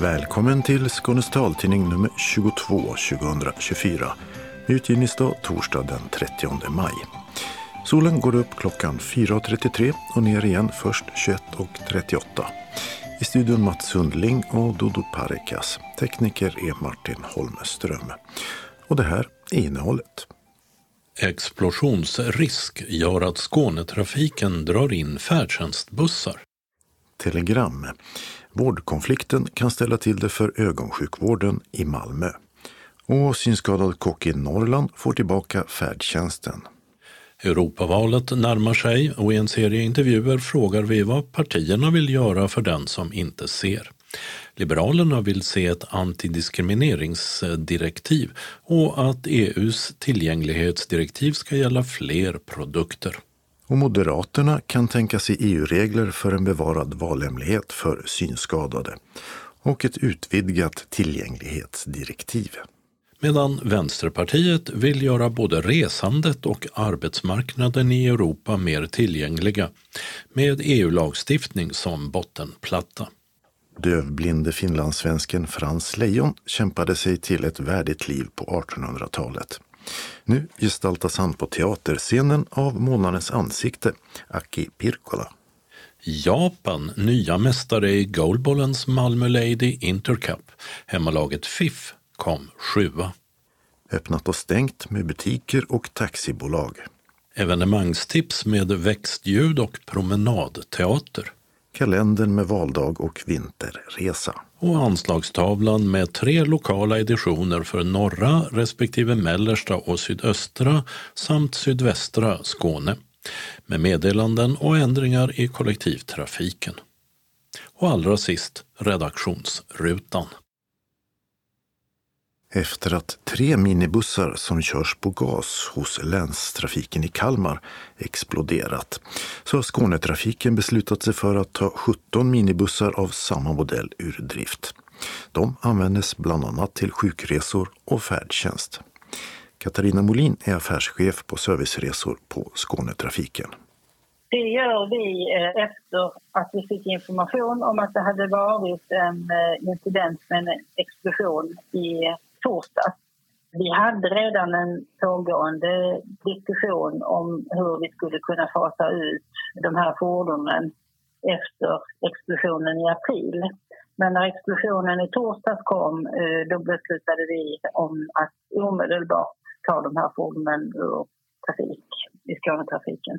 Välkommen till Skånes taltidning nummer 22 2024. Utgivningsdag torsdag den 30 maj. Solen går upp klockan 4.33 och ner igen först 21.38. I studion Mats Sundling och Dodo Parekas. Tekniker är Martin Holmström. Och det här är innehållet. Explosionsrisk gör att Skånetrafiken drar in färdtjänstbussar. Telegram. Vårdkonflikten kan ställa till det för ögonsjukvården i Malmö. Och synskadad kock i Norrland får tillbaka färdtjänsten. Europavalet närmar sig och i en serie intervjuer frågar vi vad partierna vill göra för den som inte ser. Liberalerna vill se ett antidiskrimineringsdirektiv och att EU:s tillgänglighetsdirektiv ska gälla fler produkter. Och Moderaterna kan tänka sig EU-regler för en bevarad valhemlighet för synskadade och ett utvidgat tillgänglighetsdirektiv. Medan Vänsterpartiet vill göra både resandet och arbetsmarknaden i Europa mer tillgängliga med EU-lagstiftning som bottenplatta. Dövblinde finlandssvensken Frans Lejon kämpade sig till ett värdigt liv på 1800-talet. Nu gestaltas han på teaterscenen av Månadens ansikte, Aki Pirkola. Japan, nya mästare i goalballens Malmö Lady Intercup. Hemmalaget FIF kom 7:a. Öppnat och stängt med butiker och taxibolag. Evenemangstips med växtljud och promenadteater. Kalendern med valdag och vinterresa. Och anslagstavlan med 3 lokala editioner för norra respektive mellersta och sydöstra samt sydvästra Skåne. Med meddelanden och ändringar i kollektivtrafiken. Och allra sist redaktionsrutan. Efter att 3 minibussar som körs på gas hos länstrafiken i Kalmar exploderat så har Skånetrafiken beslutat sig för att ta 17 minibussar av samma modell ur drift. De användes bland annat till sjukresor och färdtjänst. Katarina Molin är affärschef på serviceresor på Skånetrafiken. Det gör vi efter att vi fick information om att det hade varit en incident med en explosion i torsdag. Vi hade redan en pågående diskussion om hur vi skulle kunna fasa ut de här fordonen efter explosionen i april. Men när explosionen i torsdags kom, då beslutade vi om att omedelbart ta de här fordonen ur trafik i Skånetrafiken.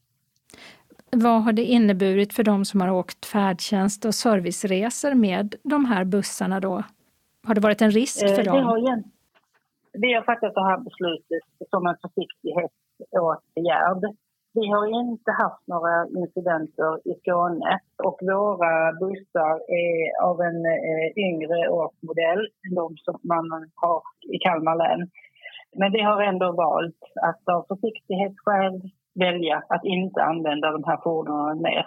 Vad har det inneburit för de som har åkt färdtjänst och serviceresor med de här bussarna då? Har det varit en risk för dem? Vi har fattat det här beslutet som en försiktighetsåtgärd. Vi har inte haft några incidenter i Skåne och våra bussar är av en yngre årsmodell än de som man har i Kalmar län. Men vi har ändå valt att av försiktighetsskäl välja att inte använda de här fordonen mer.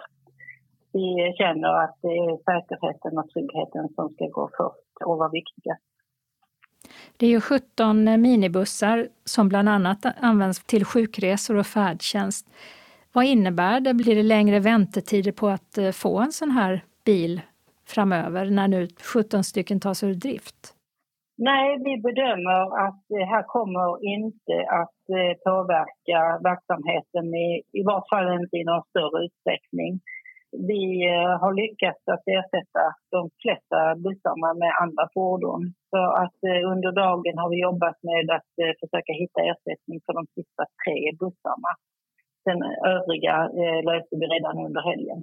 Vi känner att det är säkerheten och tryggheten som ska gå först och vara viktiga. Det är ju 17 minibussar som bland annat används till sjukresor och färdtjänst. Vad innebär det? Blir det längre väntetider på att få en sån här bil framöver när nu 17 stycken tas ur drift? Nej, vi bedömer att det här kommer inte att påverka verksamheten i vart fall inte i någon större utsträckning. Vi har lyckats att ersätta de flesta bussarna med andra fordon. Så att under dagen har vi jobbat med att försöka hitta ersättning för de sista 3 bussarna. Den övriga löste vi redan under helgen.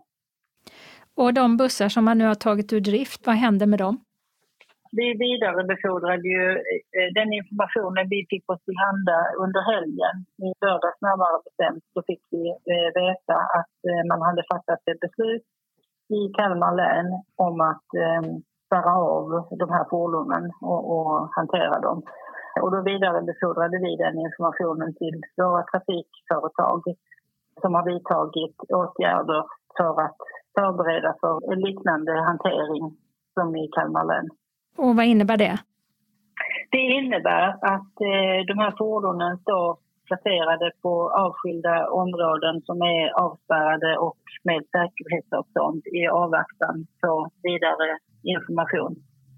Och de bussar som man nu har tagit ur drift, vad händer med dem? Vi vidarebefordrade ju den informationen vi fick oss tillhanda under helgen. I lördags närmare bestämt så fick vi veta att man hade fattat ett beslut i Kalmar län om att spärra av de här fordonen och hantera dem. Och då vidarebefordrade vi den informationen till våra trafikföretag som har vidtagit åtgärder för att förbereda för en liknande hantering som i Kalmar län. Och vad innebär det? Det innebär att de här fordonen står placerade på avskilda områden som är avspärrade och med säkerhetsavstånd i avvaktan på vidare information.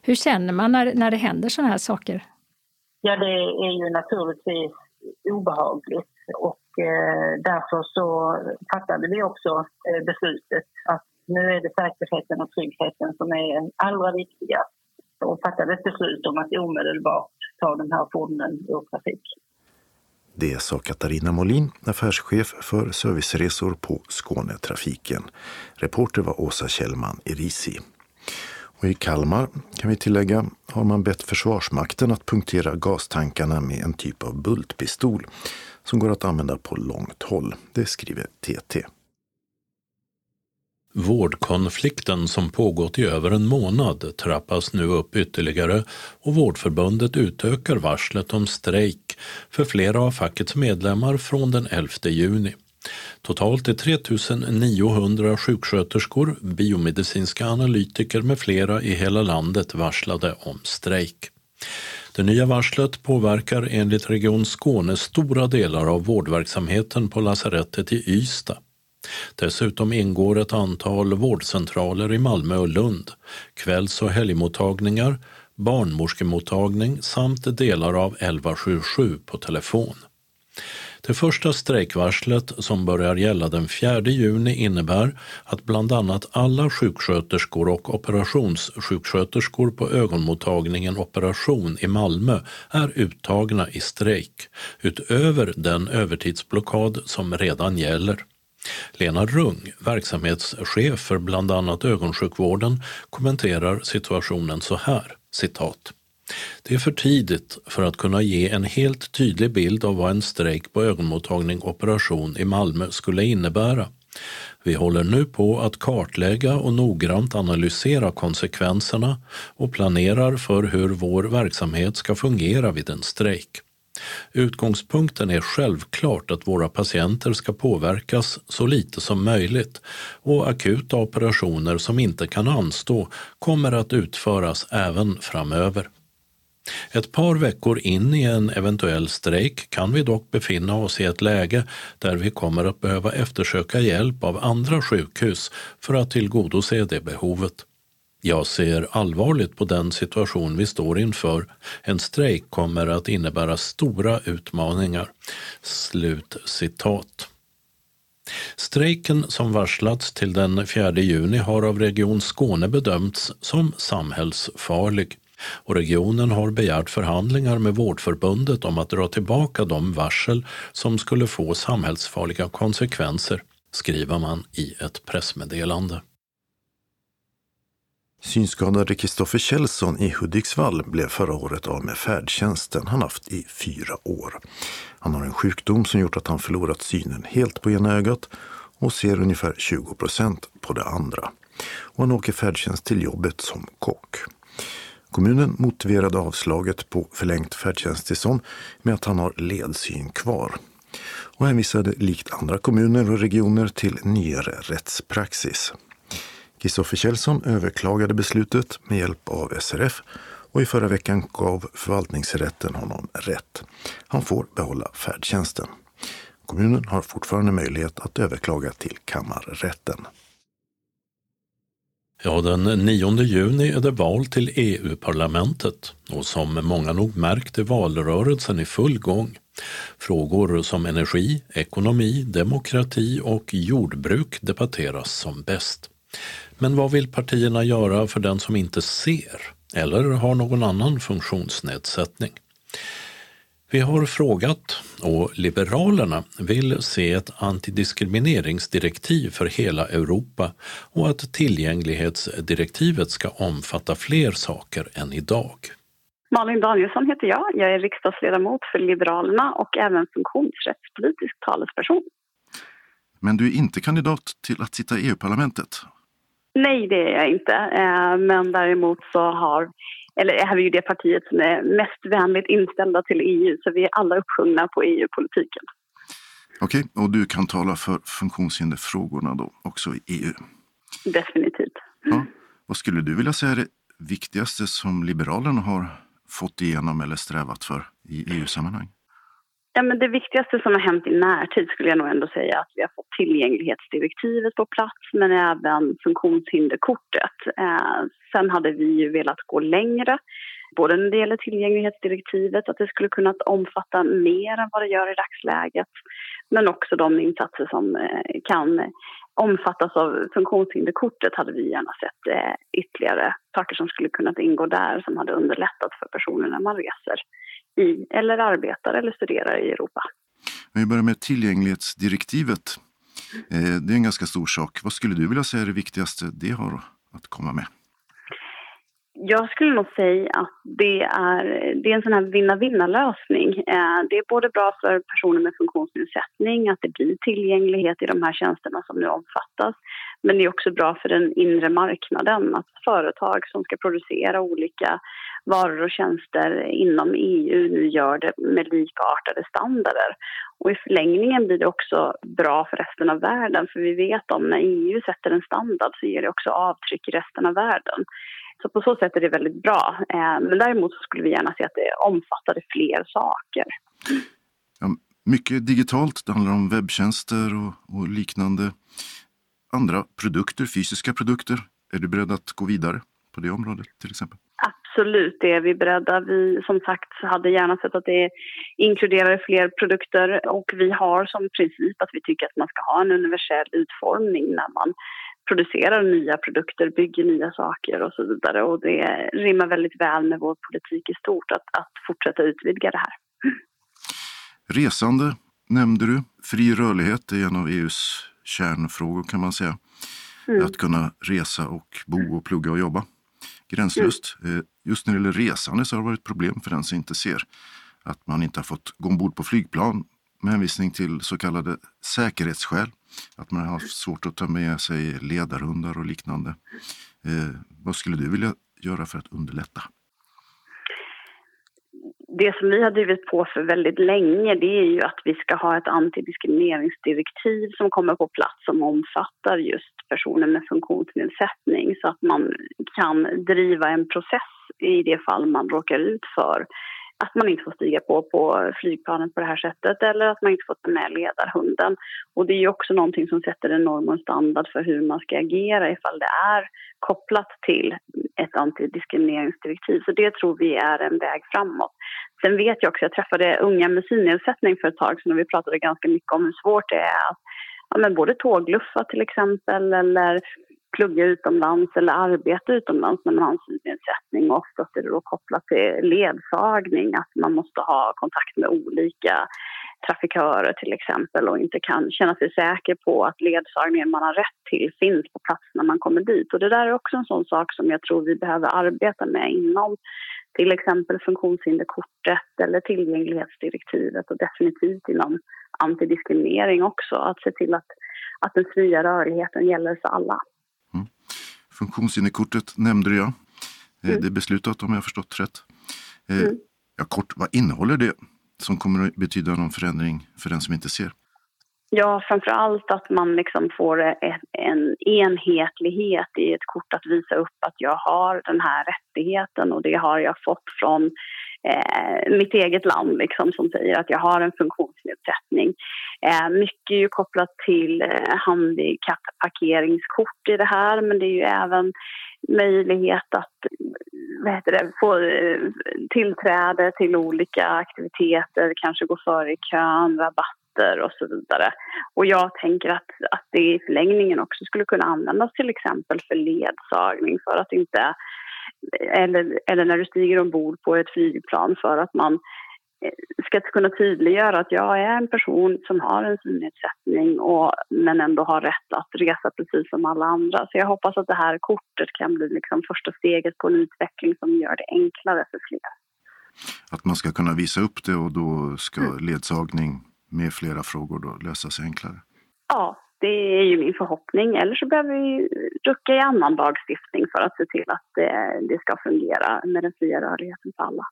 Hur känner man när det händer sådana här saker? Ja, det är ju naturligtvis obehagligt och därför så fattade vi också beslutet att nu är det säkerheten och tryggheten som är allra viktigast, och fattade ett beslut om att omedelbart ta de här fordonen ur trafik. Det sa Katarina Molin, affärschef för serviceresor på Skånetrafiken. Reporter var Åsa Kjellman i Risi. Och i Kalmar, kan vi tillägga, har man bett Försvarsmakten att punktera gastankarna med en typ av bultpistol som går att använda på långt håll. Det skriver TT. Vårdkonflikten som pågått i över en månad trappas nu upp ytterligare och Vårdförbundet utökar varslet om strejk för flera av fackets medlemmar från den 11 juni. Totalt är 3900 sjuksköterskor, biomedicinska analytiker med flera i hela landet varslade om strejk. Det nya varslet påverkar enligt Region Skåne stora delar av vårdverksamheten på lasarettet i Ystad. Dessutom ingår ett antal vårdcentraler i Malmö och Lund, kvälls- och helgmottagningar, barnmorskemottagning samt delar av 1177 på telefon. Det första strejkvarslet som börjar gälla den 4 juni innebär att bland annat alla sjuksköterskor och operationssjuksköterskor på ögonmottagningen Operation i Malmö är uttagna i strejk, utöver den övertidsblockad som redan gäller. Lena Rung, verksamhetschef för bland annat ögonsjukvården, kommenterar situationen så här, citat. Det är för tidigt för att kunna ge en helt tydlig bild av vad en strejk på ögonmottagning Operation i Malmö skulle innebära. Vi håller nu på att kartlägga och noggrant analysera konsekvenserna och planerar för hur vår verksamhet ska fungera vid en strejk. Utgångspunkten är självklart att våra patienter ska påverkas så lite som möjligt och akuta operationer som inte kan anstå kommer att utföras även framöver. Ett par veckor in i en eventuell strejk kan vi dock befinna oss i ett läge där vi kommer att behöva eftersöka hjälp av andra sjukhus för att tillgodose det behovet. Jag ser allvarligt på den situation vi står inför. En strejk kommer att innebära stora utmaningar. Slut citat. Strejken som varslats till den 4 juni har av Region Skåne bedömts som samhällsfarlig. Och regionen har begärt förhandlingar med Vårdförbundet om att dra tillbaka de varsel som skulle få samhällsfarliga konsekvenser, skriver man i ett pressmeddelande. Synskadade Kristoffer Kjellson i Hudiksvall blev förra året av med färdtjänsten han haft i 4 år. Han har en sjukdom som gjort att han förlorat synen helt på ena ögat och ser ungefär 20% på det andra. Och han åker färdtjänst till jobbet som kock. Kommunen motiverade avslaget på förlängt färdtjänsttillstånd med att han har ledsyn kvar. Och hänvisade likt andra kommuner och regioner till nyare rättspraxis. Kristoffer Kjellson överklagade beslutet med hjälp av SRF och i förra veckan gav förvaltningsrätten honom rätt. Han får behålla färdtjänsten. Kommunen har fortfarande möjlighet att överklaga till kammarrätten. Ja, den 9 juni är det val till EU-parlamentet och som många nog märkt är valrörelsen i full gång. Frågor som energi, ekonomi, demokrati och jordbruk debatteras som bäst. Men vad vill partierna göra för den som inte ser eller har någon annan funktionsnedsättning? Vi har frågat och Liberalerna vill se ett antidiskrimineringsdirektiv för hela Europa och att tillgänglighetsdirektivet ska omfatta fler saker än idag. Malin Danielsson heter jag. Jag är riksdagsledamot för Liberalerna och även funktionsrättspolitisk talesperson. Men du är inte kandidat till att sitta i EU-parlamentet? Nej, det är jag inte. Men däremot så är vi ju det partiet som är mest vänligt inställda till EU, så vi är alla uppsjungna på EU-politiken. Okej, och du kan tala för funktionshinderfrågorna då också i EU? Definitivt. Ja. Vad skulle du vilja säga är det viktigaste som Liberalerna har fått igenom eller strävat för i EU-sammanhang? Ja, men det viktigaste som har hänt i närtid skulle jag nog ändå säga att vi har fått tillgänglighetsdirektivet på plats, men även funktionshinderkortet. Sen hade vi ju velat gå längre, både när det gäller tillgänglighetsdirektivet, att det skulle kunna omfatta mer än vad det gör i dagsläget, men också de insatser som kan omfattas av funktionshinderkortet hade vi gärna sett ytterligare saker som skulle kunna ingå där som hade underlättat för personer när man reser i eller arbetar eller studerar i Europa. Vi börjar med tillgänglighetsdirektivet. Det är en ganska stor sak. Vad skulle du vilja säga är det viktigaste det har att komma med? Jag skulle nog säga att det är en sån här vinna-vinna-lösning. Det är både bra för personer med funktionsnedsättning att det blir tillgänglighet i de här tjänsterna som nu omfattas. Men det är också bra för den inre marknaden att företag som ska producera olika varor och tjänster inom EU nu gör det med likartade standarder. Och i förlängningen blir det också bra för resten av världen, för vi vet om när EU sätter en standard så ger det också avtryck i resten av världen. Så på så sätt är det väldigt bra. Men däremot så skulle vi gärna se att det omfattade fler saker. Ja, mycket digitalt, det handlar om webbtjänster och liknande. Andra produkter, fysiska produkter, är du beredd att gå vidare på det området till exempel? Absolut, det är vi beredda. Vi som sagt hade gärna sett att det inkluderar fler produkter, och vi har som princip att vi tycker att man ska ha en universell utformning när man producerar nya produkter, bygger nya saker och så vidare. Och det rimmar väldigt väl med vår politik i stort att fortsätta utvidga det här. Resande nämnde du. Fri rörlighet är en av EUs kärnfrågor kan man säga. Att kunna resa och bo och plugga och jobba gränslöst. Just när det gäller resande så har det varit problem för den som inte ser att man inte har fått gå ombord på flygplan med hänvisning till så kallade säkerhetsskäl. Att man har haft svårt att ta med sig ledarhundar och liknande. Vad skulle du vilja göra för att underlätta? Det som vi har drivit på för väldigt länge, det är ju att vi ska ha ett antidiskrimineringsdirektiv som kommer på plats som omfattar just personer med funktionsnedsättning, så att man kan driva en process i det fall man råkar ut för att man inte får stiga på flygplanet på det här sättet, eller att man inte får ta med ledarhunden. Och det är ju också någonting som sätter en norm och en standard för hur man ska agera ifall det är kopplat till ett antidiskrimineringsdirektiv. Så det tror vi är en väg framåt. Sen vet jag också, jag träffade unga med synnedsättning för ett tag sedan och vi pratade ganska mycket om hur svårt det är att både tågluffa till exempel, eller plugga utomlands eller arbeta utomlands när man har en synnedsättning. Oftast är det då kopplat till ledsagning, att man måste ha kontakt med olika trafikörer till exempel och inte kan känna sig säker på att ledsagningen man har rätt till finns på plats när man kommer dit. Och det där är också en sån sak som jag tror vi behöver arbeta med inom till exempel funktionshinderkortet eller tillgänglighetsdirektivet, och definitivt inom antidiskriminering också, att se till att den fria rörligheten gäller för alla. Funktionshinderkortet nämnde jag. Det är beslutat om jag har förstått rätt. Ja, kort, vad innehåller det som kommer att betyda någon förändring för den som inte ser? Ja, framförallt att man liksom får en enhetlighet i ett kort att visa upp att jag har den här rättigheten, och det har jag fått från mitt eget land liksom, som säger att jag har en funktionsnedsättning. Mycket är ju kopplat till handikappparkeringskort i det här, men det är ju även möjlighet att få tillträde till olika aktiviteter, kanske gå före i kön, rabatter och så vidare. Och jag tänker att det i förlängningen också skulle kunna användas till exempel för ledsagning, för att inte eller när du stiger ombord på ett flygplan, för att man ska kunna tydliggöra att jag är en person som har en synnedsättning men ändå har rätt att resa precis som alla andra. Så jag hoppas att det här kortet kan bli liksom första steget på en utveckling som gör det enklare för fler. Att man ska kunna visa upp det, och då ska ledsagning med flera frågor då lösa sig enklare? Ja. Det är ju min förhoppning. Eller så behöver vi rucka i annan lagstiftning för att se till att det ska fungera med den fria rörligheten för alla.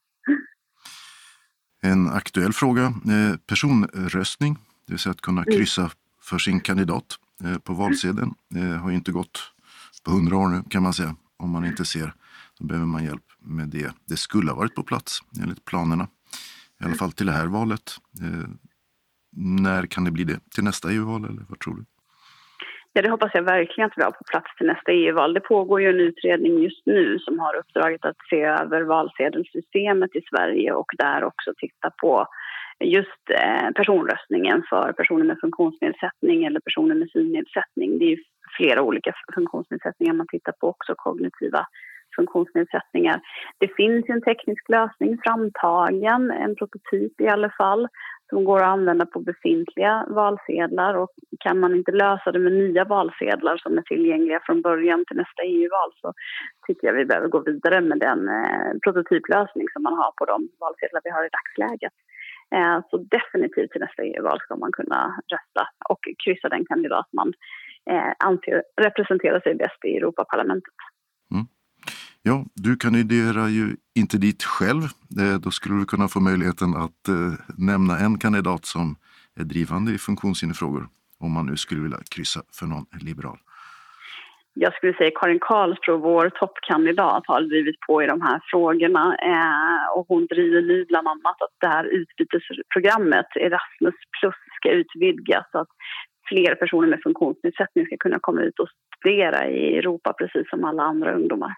En aktuell fråga, personröstning, det vill säga att kunna kryssa för sin kandidat på valsedeln, har ju inte gått på 100 år nu kan man säga. Om man inte ser, så behöver man hjälp med det. Det skulle ha varit på plats enligt planerna. I alla fall till det här valet. När kan det bli det? Till nästa EU-val eller vad tror du? Ja, det hoppas jag verkligen att vi har på plats till nästa EU-val. Det pågår ju en utredning just nu som har uppdraget att se över valsedelssystemet i Sverige och där också titta på just personröstningen för personer med funktionsnedsättning eller personer med synnedsättning. Det är ju flera olika funktionsnedsättningar man tittar på, också kognitiva funktionsnedsättningar. Det finns ju en teknisk lösning framtagen, en prototyp i alla fall, som går att använda på befintliga valsedlar, och kan man inte lösa det med nya valsedlar som är tillgängliga från början till nästa EU-val, så tycker jag vi behöver gå vidare med den prototyplösning som man har på de valsedlar vi har i dagsläget. Så definitivt till nästa EU-val ska man kunna rösta och kryssa den kandidat man anser representerar sig bäst i Europaparlamentet. Ja, du kandiderar ju inte dit själv. Då skulle du kunna få möjligheten att nämna en kandidat som är drivande i funktionshinderfrågor, om man nu skulle vilja kryssa för någon liberal. Jag skulle säga Karin Karlsbro, vår toppkandidat, har drivit på i de här frågorna. Och hon driver nu bland annat att det här utbytesprogrammet Erasmus Plus ska utvidgas så att fler personer med funktionsnedsättning ska kunna komma ut och studera i Europa precis som alla andra ungdomar.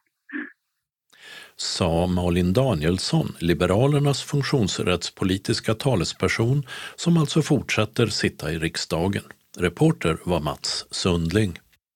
Sa Malin Danielsson, Liberalernas funktionsrättspolitiska talesperson, som alltså fortsätter sitta i riksdagen. Reporter var Mats Sundling.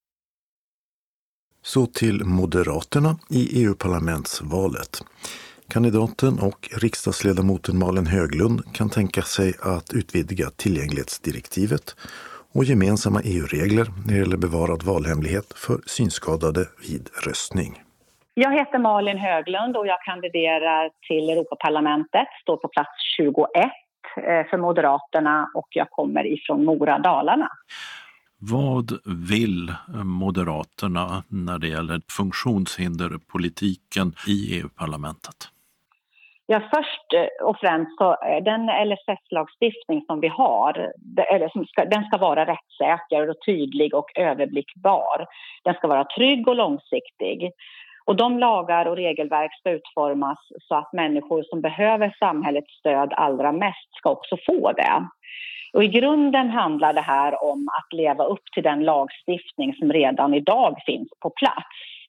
Så till Moderaterna i EU-parlamentsvalet. Kandidaten och riksdagsledamoten Malin Höglund kan tänka sig att utvidga tillgänglighetsdirektivet och gemensamma EU-regler när det gäller bevarad valhemlighet för synskadade vid röstning. Jag heter Malin Höglund och jag kandiderar till Europaparlamentet, står på plats 21 för Moderaterna och jag kommer ifrån Mora, Dalarna. Vad vill Moderaterna när det gäller funktionshinderpolitiken i EU-parlamentet? Ja, först och främst så den LSS-lagstiftning som vi har, den ska vara rättssäker och tydlig och överblickbar. Den ska vara trygg och långsiktig. Och de lagar och regelverk ska utformas så att människor som behöver samhällets stöd allra mest ska också få det. Och i grunden handlar det här om att leva upp till den lagstiftning som redan idag finns på plats.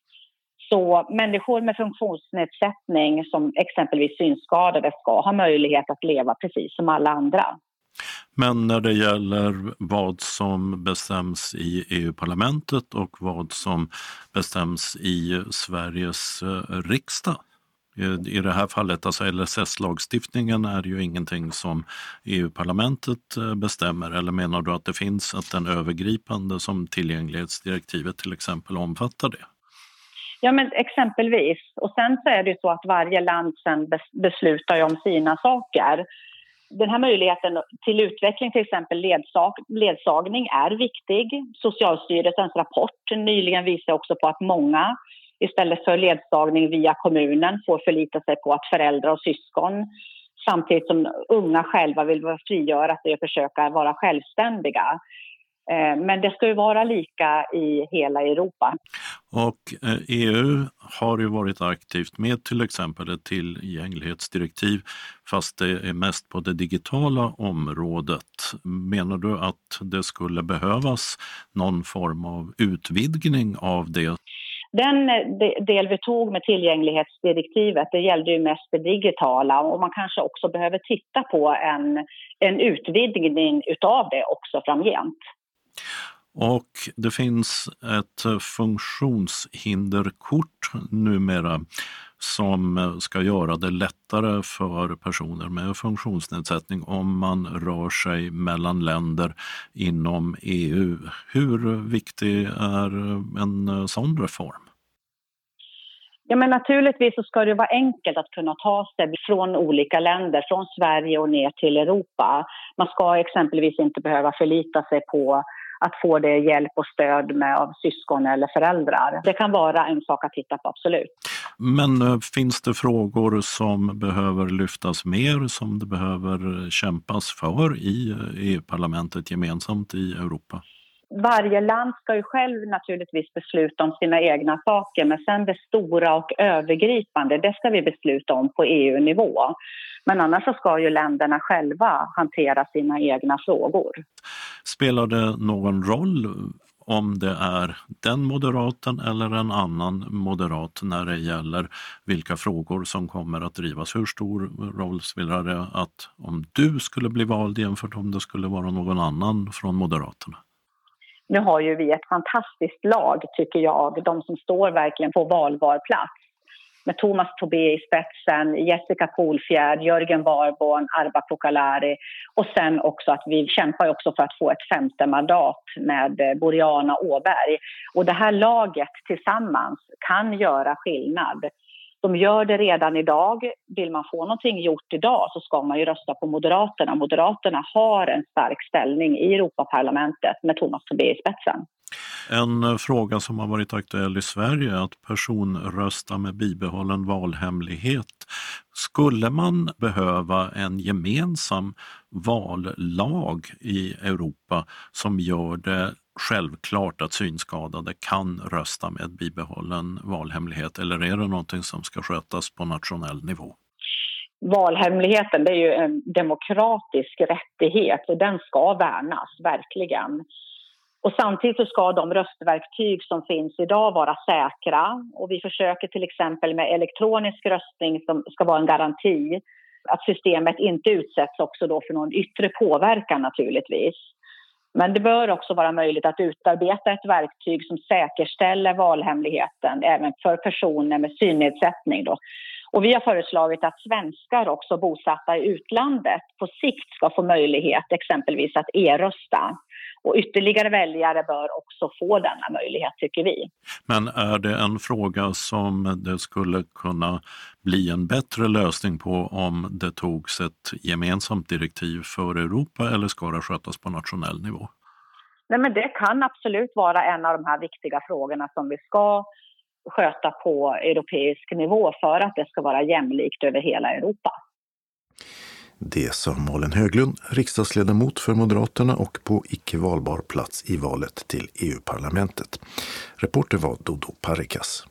Så människor med funktionsnedsättning som exempelvis synskadade ska ha möjlighet att leva precis som alla andra. Men när det gäller vad som bestäms i EU-parlamentet och vad som bestäms i Sveriges riksdag, i det här fallet, alltså LSS-lagstiftningen är ju ingenting som EU-parlamentet bestämmer, eller menar du att det finns att den övergripande som tillgänglighetsdirektivet till exempel omfattar det? Ja, men exempelvis. Och sen så är det ju så att varje land sen beslutar om sina saker. Den här möjligheten till utveckling, till exempel ledsagning, är viktig. Socialstyrelsens rapport nyligen visar också på att många istället för ledsagning via kommunen får förlita sig på att föräldrar och syskon, samtidigt som unga själva vill frigöra sig och försöka vara självständiga. Men det ska ju vara lika i hela Europa. Och EU har ju varit aktivt med till exempel ett tillgänglighetsdirektiv, fast det är mest på det digitala området. Menar du att det skulle behövas någon form av utvidgning av det? Den del vi tog med tillgänglighetsdirektivet, det gällde ju mest det digitala, och man kanske också behöver titta på en utvidgning utav det också framgent. Och det finns ett funktionshinderkort numera som ska göra det lättare för personer med funktionsnedsättning om man rör sig mellan länder inom EU. Hur viktig är en sån reform? Ja, men naturligtvis så ska det vara enkelt att kunna ta sig från olika länder, från Sverige och ner till Europa. Man ska exempelvis inte behöva förlita sig på att få det hjälp och stöd med av syskon eller föräldrar. Det kan vara en sak att titta på, absolut. Men finns det frågor som behöver lyftas mer, som det behöver kämpas för i EU-parlamentet gemensamt i Europa? Varje land ska ju själv naturligtvis besluta om sina egna saker, men sen det stora och övergripande, det ska vi besluta om på EU-nivå. Men annars så ska ju länderna själva hantera sina egna frågor. Spelar det någon roll om det är den moderaten eller en annan moderat när det gäller vilka frågor som kommer att drivas? Hur stor roll spelar det att om du skulle bli vald jämfört om det skulle vara någon annan från Moderaterna? Nu har ju vi ett fantastiskt lag, tycker jag, de som står verkligen på valbar plats. Med Thomas Tobé i spetsen, Jessica Polfjärd, Jörgen Warborn, Arba Kokalari. Och sen också att vi kämpar också för att få ett 5:e mandat med Boriana Åberg. Och det här laget tillsammans kan göra skillnad. De gör det redan idag. Vill man få någonting gjort idag så ska man ju rösta på Moderaterna. Moderaterna har en stark ställning i Europaparlamentet med Thomas Tobé i spetsen. En fråga som har varit aktuell i Sverige är att personrösta med bibehållen valhemlighet. Skulle man behöva en gemensam vallag i Europa som gör det självklart att synskadade kan rösta med bibehållen valhemlighet, eller är det någonting som ska skötas på nationell nivå? Valhemligheten, det är ju en demokratisk rättighet och den ska värnas, verkligen. Och samtidigt så ska de röstverktyg som finns idag vara säkra. Och vi försöker till exempel med elektronisk röstning som ska vara en garanti. Att systemet inte utsätts också då för någon yttre påverkan naturligtvis. Men det bör också vara möjligt att utarbeta ett verktyg som säkerställer valhemligheten även för personer med synnedsättning då. Och vi har föreslagit att svenskar också bosatta i utlandet på sikt ska få möjlighet exempelvis att e-rösta. Och ytterligare väljare bör också få denna möjlighet, tycker vi. Men är det en fråga som det skulle kunna bli en bättre lösning på om det togs ett gemensamt direktiv för Europa, eller ska det skötas på nationell nivå? Nej, men det kan absolut vara en av de här viktiga frågorna som vi ska sköta på europeisk nivå för att det ska vara jämlikt över hela Europa. Det sa Malin Höglund, riksdagsledamot för Moderaterna och på icke valbar plats i valet till EU-parlamentet. Reporter var Dodo Parikas.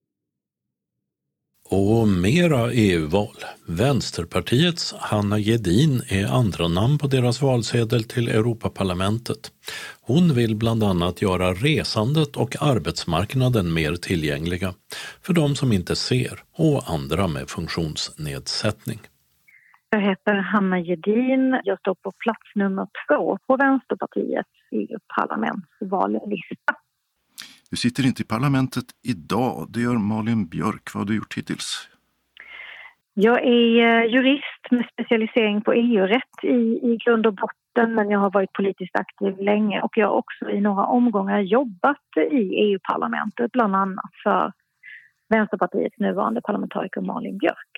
Och mera EU-val. Vänsterpartiets Hanna Gedin är andra namn på deras valsedel till Europaparlamentet. Hon vill bland annat göra resandet och arbetsmarknaden mer tillgängliga för de som inte ser och andra med funktionsnedsättning. Jag heter Hanna Gedin. Jag står på plats nummer 2 på Vänsterpartiets EU-parlamentsvallista. Du sitter inte i parlamentet idag. Det gör Malin Björk. Vad har du gjort hittills? Jag är jurist med specialisering på EU-rätt i grund och botten, men jag har varit politiskt aktiv länge och jag har också i några omgångar jobbat i EU-parlamentet, bland annat för Vänsterpartiets nuvarande parlamentariker Malin Björk.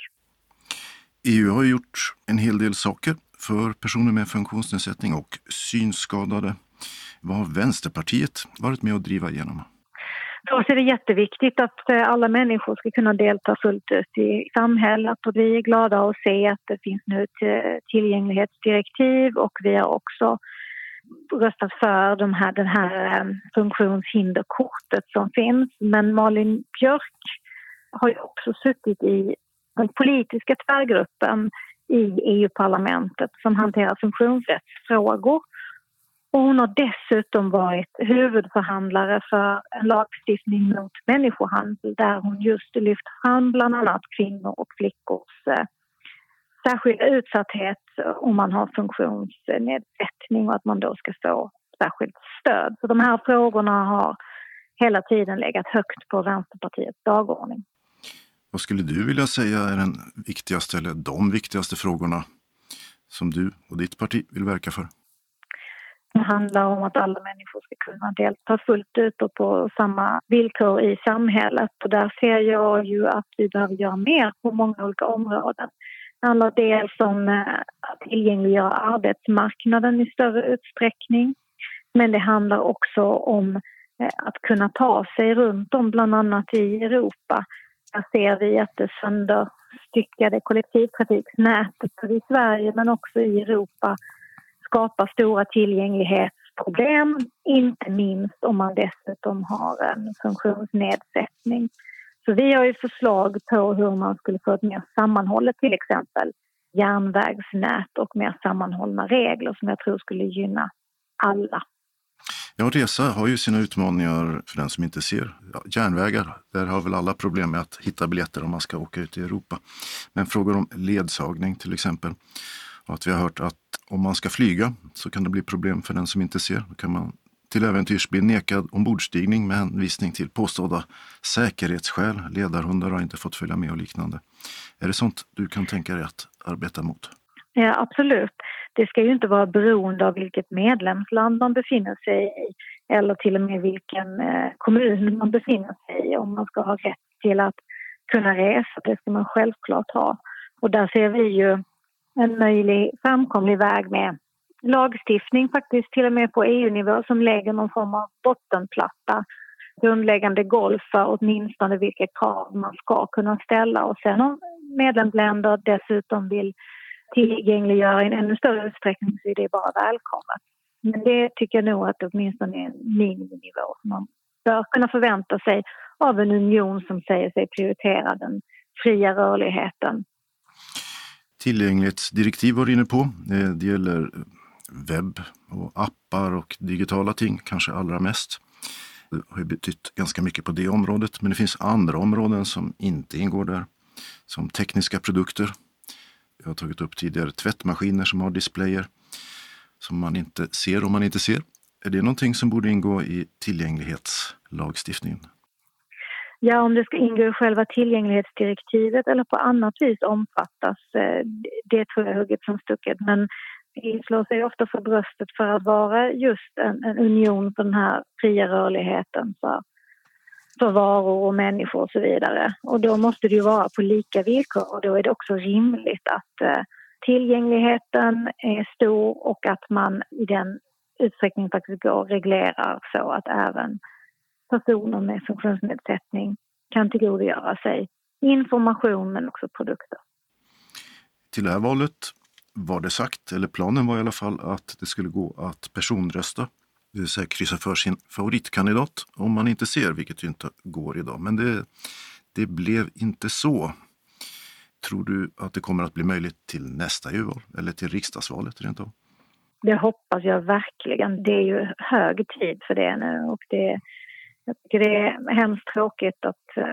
EU har gjort en hel del saker för personer med funktionsnedsättning och synskadade. Vad har Vänsterpartiet varit med att driva igenom? För oss är det jätteviktigt att alla människor ska kunna delta fullt ut i samhället, och vi är glada att se att det finns nu ett tillgänglighetsdirektiv, och vi har också röstat för den här funktionshinderkortet som finns. Men Malin Björk har ju också suttit i den politiska tvärgruppen i EU-parlamentet som hanterar funktionsrättsfrågor. Och hon har dessutom varit huvudförhandlare för en lagstiftning mot människohandel där hon just lyft fram bland annat kvinnor och flickors särskilda utsatthet om man har funktionsnedsättning och att man då ska få särskilt stöd. Så de här frågorna har hela tiden legat högt på Vänsterpartiets dagordning. Vad skulle du vilja säga är den viktigaste eller de viktigaste frågorna som du och ditt parti vill verka för? Det handlar om att alla människor ska kunna delta fullt ut och på samma villkor i samhället. Och där ser jag ju att vi behöver göra mer på många olika områden. Det handlar dels om att tillgängliggöra arbetsmarknaden i större utsträckning. Men det handlar också om att kunna ta sig runt om, bland annat i Europa. Där ser vi att det sönderstyckade kollektivtrafiksnätet i Sverige men också i Europa skapar stora tillgänglighets- problem, inte minst om man dessutom har en funktionsnedsättning. Så vi har ju förslag på hur man skulle få ett mer sammanhållet, till exempel järnvägsnät och mer sammanhållna regler som jag tror skulle gynna alla. Ja, resa har ju sina utmaningar för den som inte ser. Ja, järnvägar, där har väl alla problem med att hitta biljetter om man ska åka ut i Europa. Men frågor om ledsagning till exempel. Och att vi har hört att om man ska flyga så kan det bli problem för den som inte ser. Då kan man till äventyrs bli nekad ombordstigning med hänvisning till påstådda säkerhetsskäl. Ledarhundar har inte fått följa med och liknande. Är det sånt du kan tänka dig att arbeta mot? Ja, absolut. Det ska ju inte vara beroende av vilket medlemsland man befinner sig i eller till och med vilken kommun man befinner sig i om man ska ha rätt till att kunna resa. Det ska man självklart ha. Och där ser vi ju en möjlig framkomlig väg med lagstiftning faktiskt till och med på EU-nivå som lägger någon form av bottenplatta, grundläggande golv för åtminstone vilka krav man ska kunna ställa. Och sen om medlemsländer dessutom vill tillgängliggöra i en ännu större utsträckning så är det bara välkommet. Men det tycker jag nog att åtminstone är en miniminivå som man bör kunna förvänta sig av en union som säger sig prioritera den fria rörligheten. Tillgänglighetsdirektiv var inne på. Det gäller webb och appar och digitala ting kanske allra mest. Det har ju betytt ganska mycket på det området, men det finns andra områden som inte ingår där. Som tekniska produkter. Jag har tagit upp tidigare tvättmaskiner som har displayer som man inte ser om man inte ser. Är det någonting som borde ingå i tillgänglighetslagstiftningen? Ja, om det ska ingå i själva tillgänglighetsdirektivet eller på annat vis omfattas, det tror jag är hugget som stucket. Men det slår sig ofta för bröstet för att vara just en union för den här fria rörligheten för varor och människor och så vidare. Och då måste det ju vara på lika villkor och då är det också rimligt att tillgängligheten är stor och att man i den utsträckning faktiskt går och reglerar så att även personer med funktionsnedsättning kan tillgodogöra sig information men också produkter. Till det här valet var det sagt, eller planen var i alla fall att det skulle gå att personrösta. Det vill säga kryssa för sin favoritkandidat om man inte ser, vilket ju inte går idag. Men det blev inte så. Tror du att det kommer att bli möjligt till nästa EU-val eller till riksdagsvalet rent av? Det hoppas jag verkligen. Det är ju hög tid för det nu och jag tycker det är hemskt tråkigt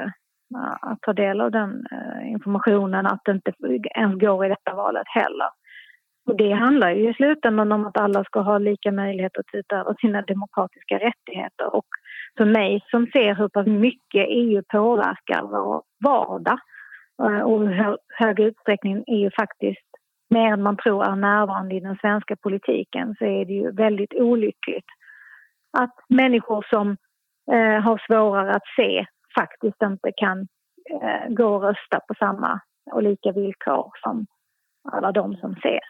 att ta del av den informationen att det inte ens går i detta valet heller. Och det handlar ju i slutändan om att alla ska ha lika möjlighet att utöva sina demokratiska rättigheter. Och för mig som ser hur pass mycket EU påverkar vår vardag och hur hög utsträckning EU faktiskt mer än man tror är närvarande i den svenska politiken så är det ju väldigt olyckligt att människor som har svårare att se faktiskt inte kan gå och rösta på samma och lika villkor som alla de som ser.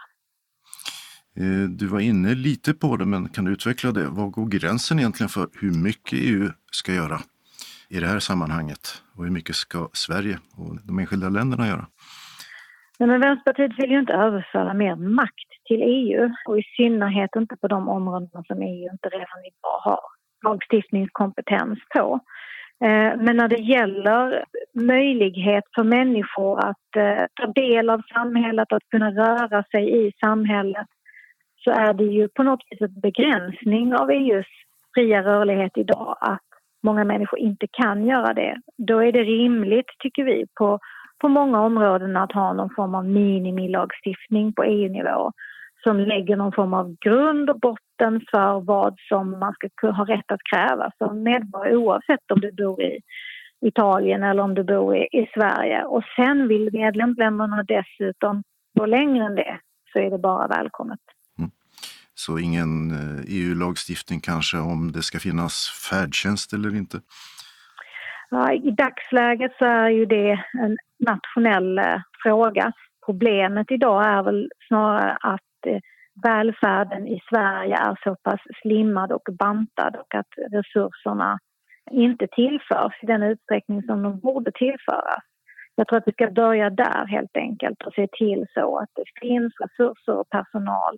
Du var inne lite på det, men kan du utveckla det? Var går gränsen egentligen för hur mycket EU ska göra i det här sammanhanget? Och hur mycket ska Sverige och de enskilda länderna göra? Men Vänsterpartiet vill ju inte överföra mer makt till EU och i synnerhet inte på de områden som EU inte redan idag har lagstiftningskompetens på. Men när det gäller möjlighet för människor att ta del av samhället, att kunna röra sig i samhället så är det ju på något vis en begränsning av EUs fria rörlighet idag att många människor inte kan göra det. Då är det rimligt, tycker vi, på många områden att ha någon form av minimilagstiftning på EU-nivå som lägger någon form av grund och botten för vad som man ska ha rätt att kräva som medborgare oavsett om du bor i Italien eller om du bor i Sverige. Och sen vill medlemsländerna dessutom gå längre än det så är det bara välkommet. Så ingen EU-lagstiftning kanske om det ska finnas färdtjänst eller inte? Ja, i dagsläget så är ju det en nationell fråga. Problemet idag är väl snarare att välfärden i Sverige är så pass slimmad och bantad och att resurserna inte tillförs i den utsträckning som de borde tillföras. Jag tror att vi ska börja där helt enkelt och se till så att det finns resurser och personal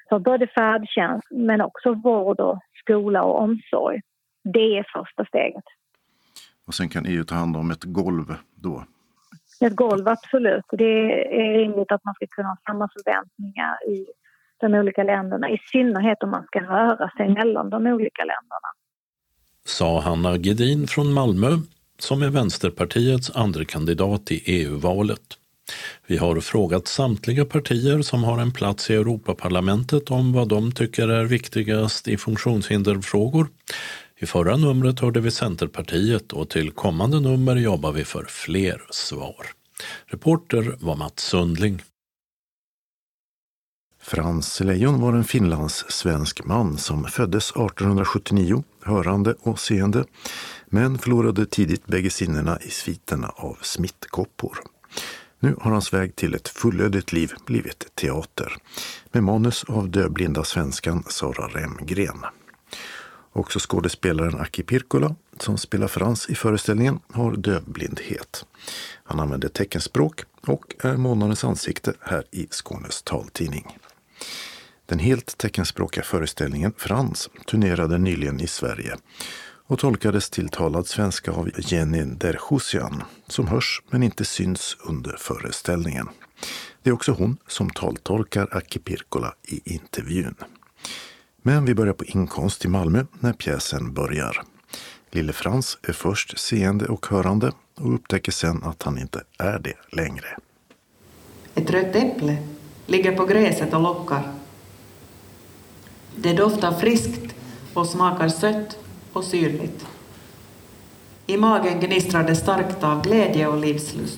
Så både färdtjänst men också vård och skola och omsorg. Det är första steget. Och sen kan EU ta hand om ett golv då? Ett golv, absolut. Det är rimligt att man ska kunna ha samma förväntningar i de olika länderna. I synnerhet om man ska röra sig mellan de olika länderna. Sa Hanna Gedin från Malmö, som är Vänsterpartiets andra kandidat i EU-valet. Vi har frågat samtliga partier som har en plats i Europaparlamentet om vad de tycker är viktigast i funktionshinderfrågor. I förra numret hörde vi Centerpartiet och till kommande nummer jobbar vi för fler svar. Reporter var Mats Sundling. Frans Lejon var en finlandssvensk man som föddes 1879, hörande och seende, men förlorade tidigt bägge sinnena i sviterna av smittkoppor. Nu har hans väg till ett fullödigt liv blivit teater, med manus av dövblinda svenskan Sara Remgren. Också skådespelaren Aki Pirkola, som spelar Frans i föreställningen, har dövblindhet. Han använder teckenspråk och är månadens ansikte här i Skånes taltidning. Den helt teckenspråkiga föreställningen Frans turnerade nyligen i Sverige och tolkades till talad svenska av Jenny Derhusian, som hörs men inte syns under föreställningen. Det är också hon som taltolkar Aki Pirkola i intervjun. Men vi börjar på inkomst i Malmö när pjäsen börjar. Lille Frans är först seende och hörande och upptäcker sen att han inte är det längre. Ett rött äpple ligger på gräset och lockar. Det doftar friskt och smakar sött och syrligt. I magen gnistrar det starkt av glädje och livslust.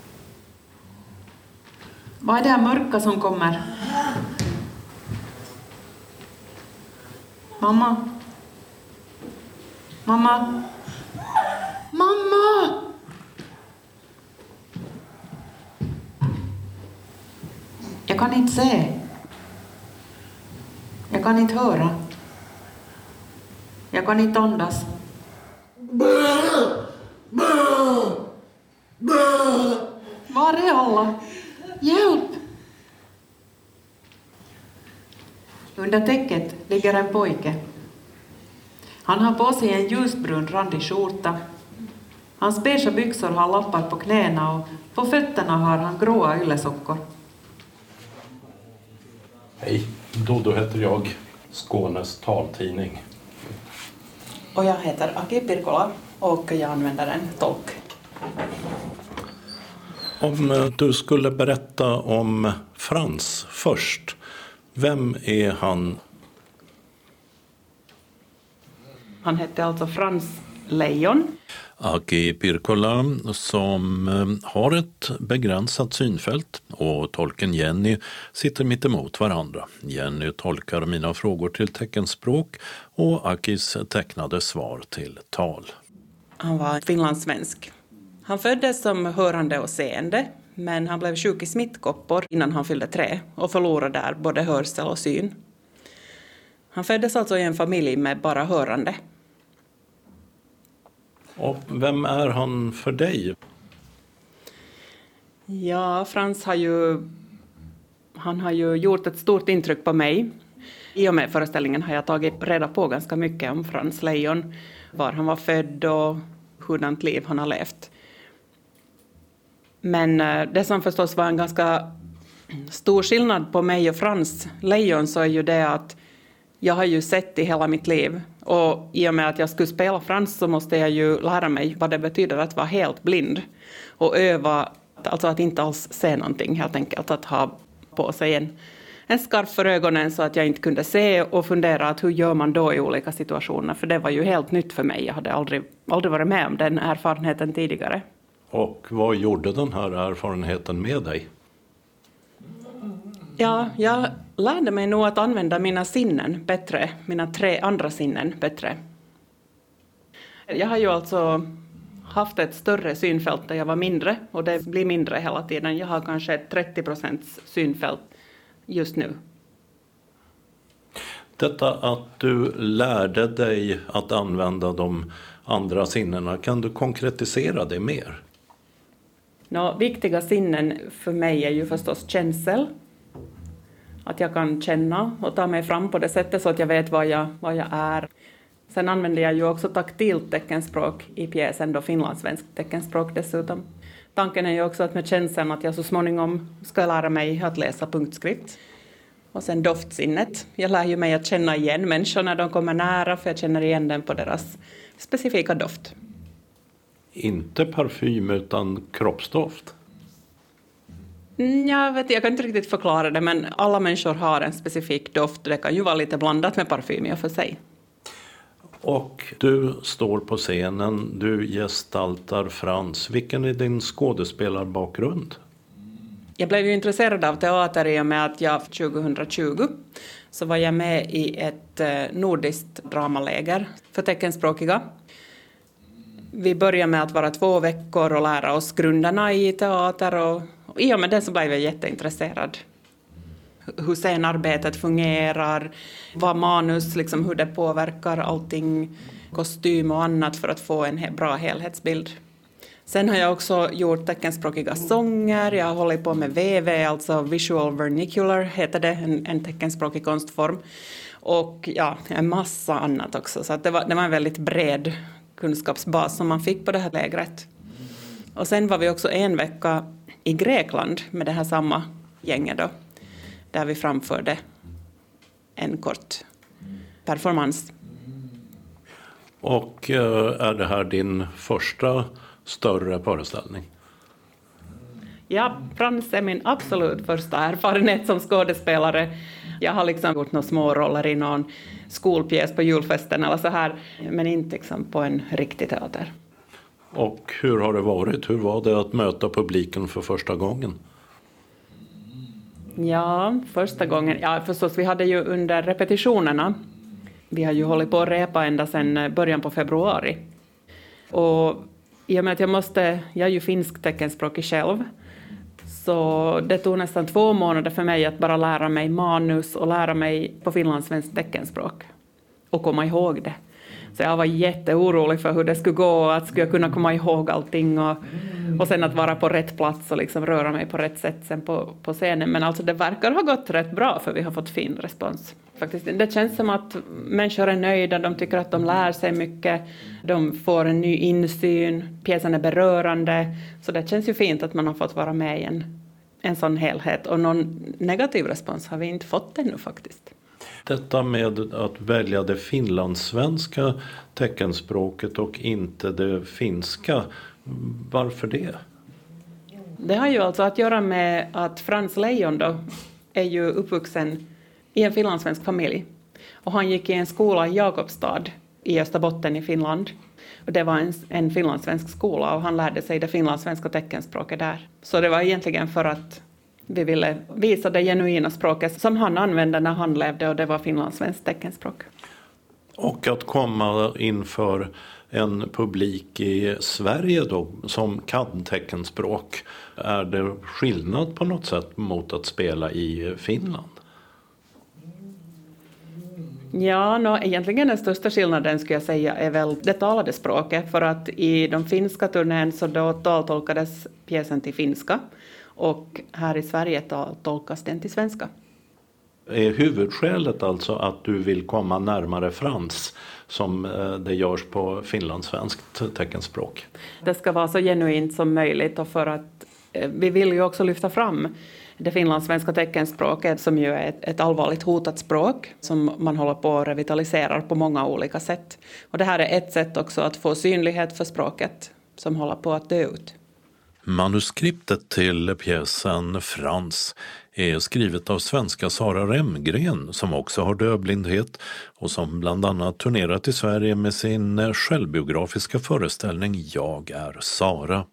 Vad är det här mörka som kommer? Mamma? Mamma? Mamma! Jag kan inte se. Jag kan inte höra. Jag kan inte andas. Var är alla? Hjälp! Under täcket ligger en pojke. Han har på sig en ljusbrun randig skjorta. Hans beige byxor har lappar på knäna och på fötterna har han gråa yllesockor. Hej, Dodo heter jag, Skånes taltidning. Och jag heter Aki Pirkola och jag använder en tolk. Om du skulle berätta om Frans först, vem är han? Han hette alltså Frans Lejon. Aki Pirkola som har ett begränsat synfält och tolken Jenny sitter mitt emot varandra. Jenny tolkar mina frågor till teckenspråk och Akis tecknade svar till tal. Han var finlandssvensk. Han föddes som hörande och seende, men han blev sjuk i smittkoppor innan han fyllde 3 och förlorade där både hörsel och syn. Han föddes alltså i en familj med bara hörande. Och vem är han för dig? Ja, Frans har ju gjort ett stort intryck på mig. I och med föreställningen har jag tagit reda på ganska mycket om Frans Lejon. Var han var född och hurdant liv han har levt. Men det som förstås var en ganska stor skillnad på mig och Frans Lejon så är ju det att jag har ju sett i hela mitt liv. Och i och med att jag skulle spela Frans så måste jag ju lära mig vad det betyder att vara helt blind. Och öva, alltså att inte alls se någonting helt enkelt. Att ha på sig en skarp för ögonen så att jag inte kunde se och fundera att hur gör man då i olika situationer. För det var ju helt nytt för mig. Jag hade aldrig varit med om den erfarenheten tidigare. Och vad gjorde den här erfarenheten med dig? Ja, jag lärde mig nog att använda mina sinnen bättre, mina 3 andra sinnen bättre. Jag har ju alltså haft ett större synfält där jag var mindre och det blir mindre hela tiden. Jag har kanske 30% synfält just nu. Detta att du lärde dig att använda de andra sinnena, kan du konkretisera det mer? Viktiga sinnen för mig är ju förstås känsel. Att jag kan känna och ta mig fram på det sättet så att jag vet vad jag är. Sen använder jag ju också taktilt teckenspråk i pjäsen, då finlandssvenskt teckenspråk dessutom. Tanken är ju också att med känslan att jag så småningom ska lära mig att läsa punktskrift. Och sen doftsinnet. Jag lär ju mig att känna igen människor när de kommer nära, för jag känner igen dem på deras specifika doft. Inte parfym utan kroppsdoft? Jag kan inte riktigt förklara det, men alla människor har en specifik doft. Det kan ju vara lite blandat med parfym i och för sig. Och du står på scenen, du gestaltar Frans. Vilken är din skådespelarbakgrund? Jag blev ju intresserad av teater i och med att jag 2020 så var jag med i ett nordiskt dramaläger för teckenspråkiga. Vi började med att vara 2 veckor och lära oss grunderna i teater och i och med det så blev jag jätteintresserad. Hur scenarbetet fungerar, vad manus, liksom hur det påverkar allting, kostym och annat för att få en bra helhetsbild. Sen har jag också gjort teckenspråkiga sånger, jag har hållit på med VV, alltså visual vernacular heter det, en teckenspråkig konstform. Och ja, en massa annat också, så att det var en väldigt bred kunskapsbas som man fick på det här lägret. Och sen var vi också 1 vecka i Grekland med det här samma gänget då, där vi framförde en kort performance. Och är det här din första större föreställning? Ja, Frans är min absolut första erfarenhet som skådespelare. Jag har liksom gjort några små roller i någon skolpjäs på julfesten eller så här, men inte liksom på en riktig teater. Och hur har det varit? Hur var det att möta publiken för första gången? Ja, första gången. Ja, förstås, vi hade ju under repetitionerna. Vi har ju hållit på att repa ända sedan början på februari. Och i och med att jag är ju finsk teckenspråkig själv. Så det tog nästan 2 månader för mig att bara lära mig manus och lära mig på finlandssvenskt teckenspråk. Och komma ihåg det. Så jag var jätteorolig för hur det skulle gå, att skulle jag kunna komma ihåg allting och sen att vara på rätt plats och liksom röra mig på rätt sätt sen på scenen. Men alltså det verkar ha gått rätt bra för vi har fått fin respons. Faktiskt, det känns som att människor är nöjda, de tycker att de lär sig mycket, de får en ny insyn, pjäsen är berörande. Så det känns ju fint att man har fått vara med i en sån helhet. Och någon negativ respons har vi inte fått ännu faktiskt. Detta med att välja det finlandssvenska teckenspråket och inte det finska, varför det? Det har ju alltså att göra med att Frans Lejon då är ju uppvuxen i en finlandssvensk familj. Och han gick i en skola i Jakobstad i Österbotten i Finland. Och det var en finlandssvensk skola och han lärde sig det finlandssvenska teckenspråket där. Så det var egentligen för att vi ville visa det genuina språket som han använde när han levde och det var finlandssvenskt teckenspråk. Och att komma inför en publik i Sverige då som kan teckenspråk, är det skillnad på något sätt mot att spela i Finland? Ja, egentligen den största skillnaden skulle jag säga är väl det talade språket. För att i de finska turnén så då taltolkades pjäsen till finska. Och här i Sverige tolkas den till svenska. Är huvudskälet alltså att du vill komma närmare Frans som det görs på finlandssvenskt teckenspråk? Det ska vara så genuint som möjligt och för att vi vill ju också lyfta fram det finlandssvenska teckenspråket som ju är ett allvarligt hotat språk som man håller på att revitalisera på många olika sätt. Och det här är ett sätt också att få synlighet för språket som håller på att dö ut. Manuskriptet till pjäsen Frans är skrivet av svenska Sara Remgren som också har dövblindhet och som bland annat turnerat i Sverige med sin självbiografiska föreställning Jag är Sara.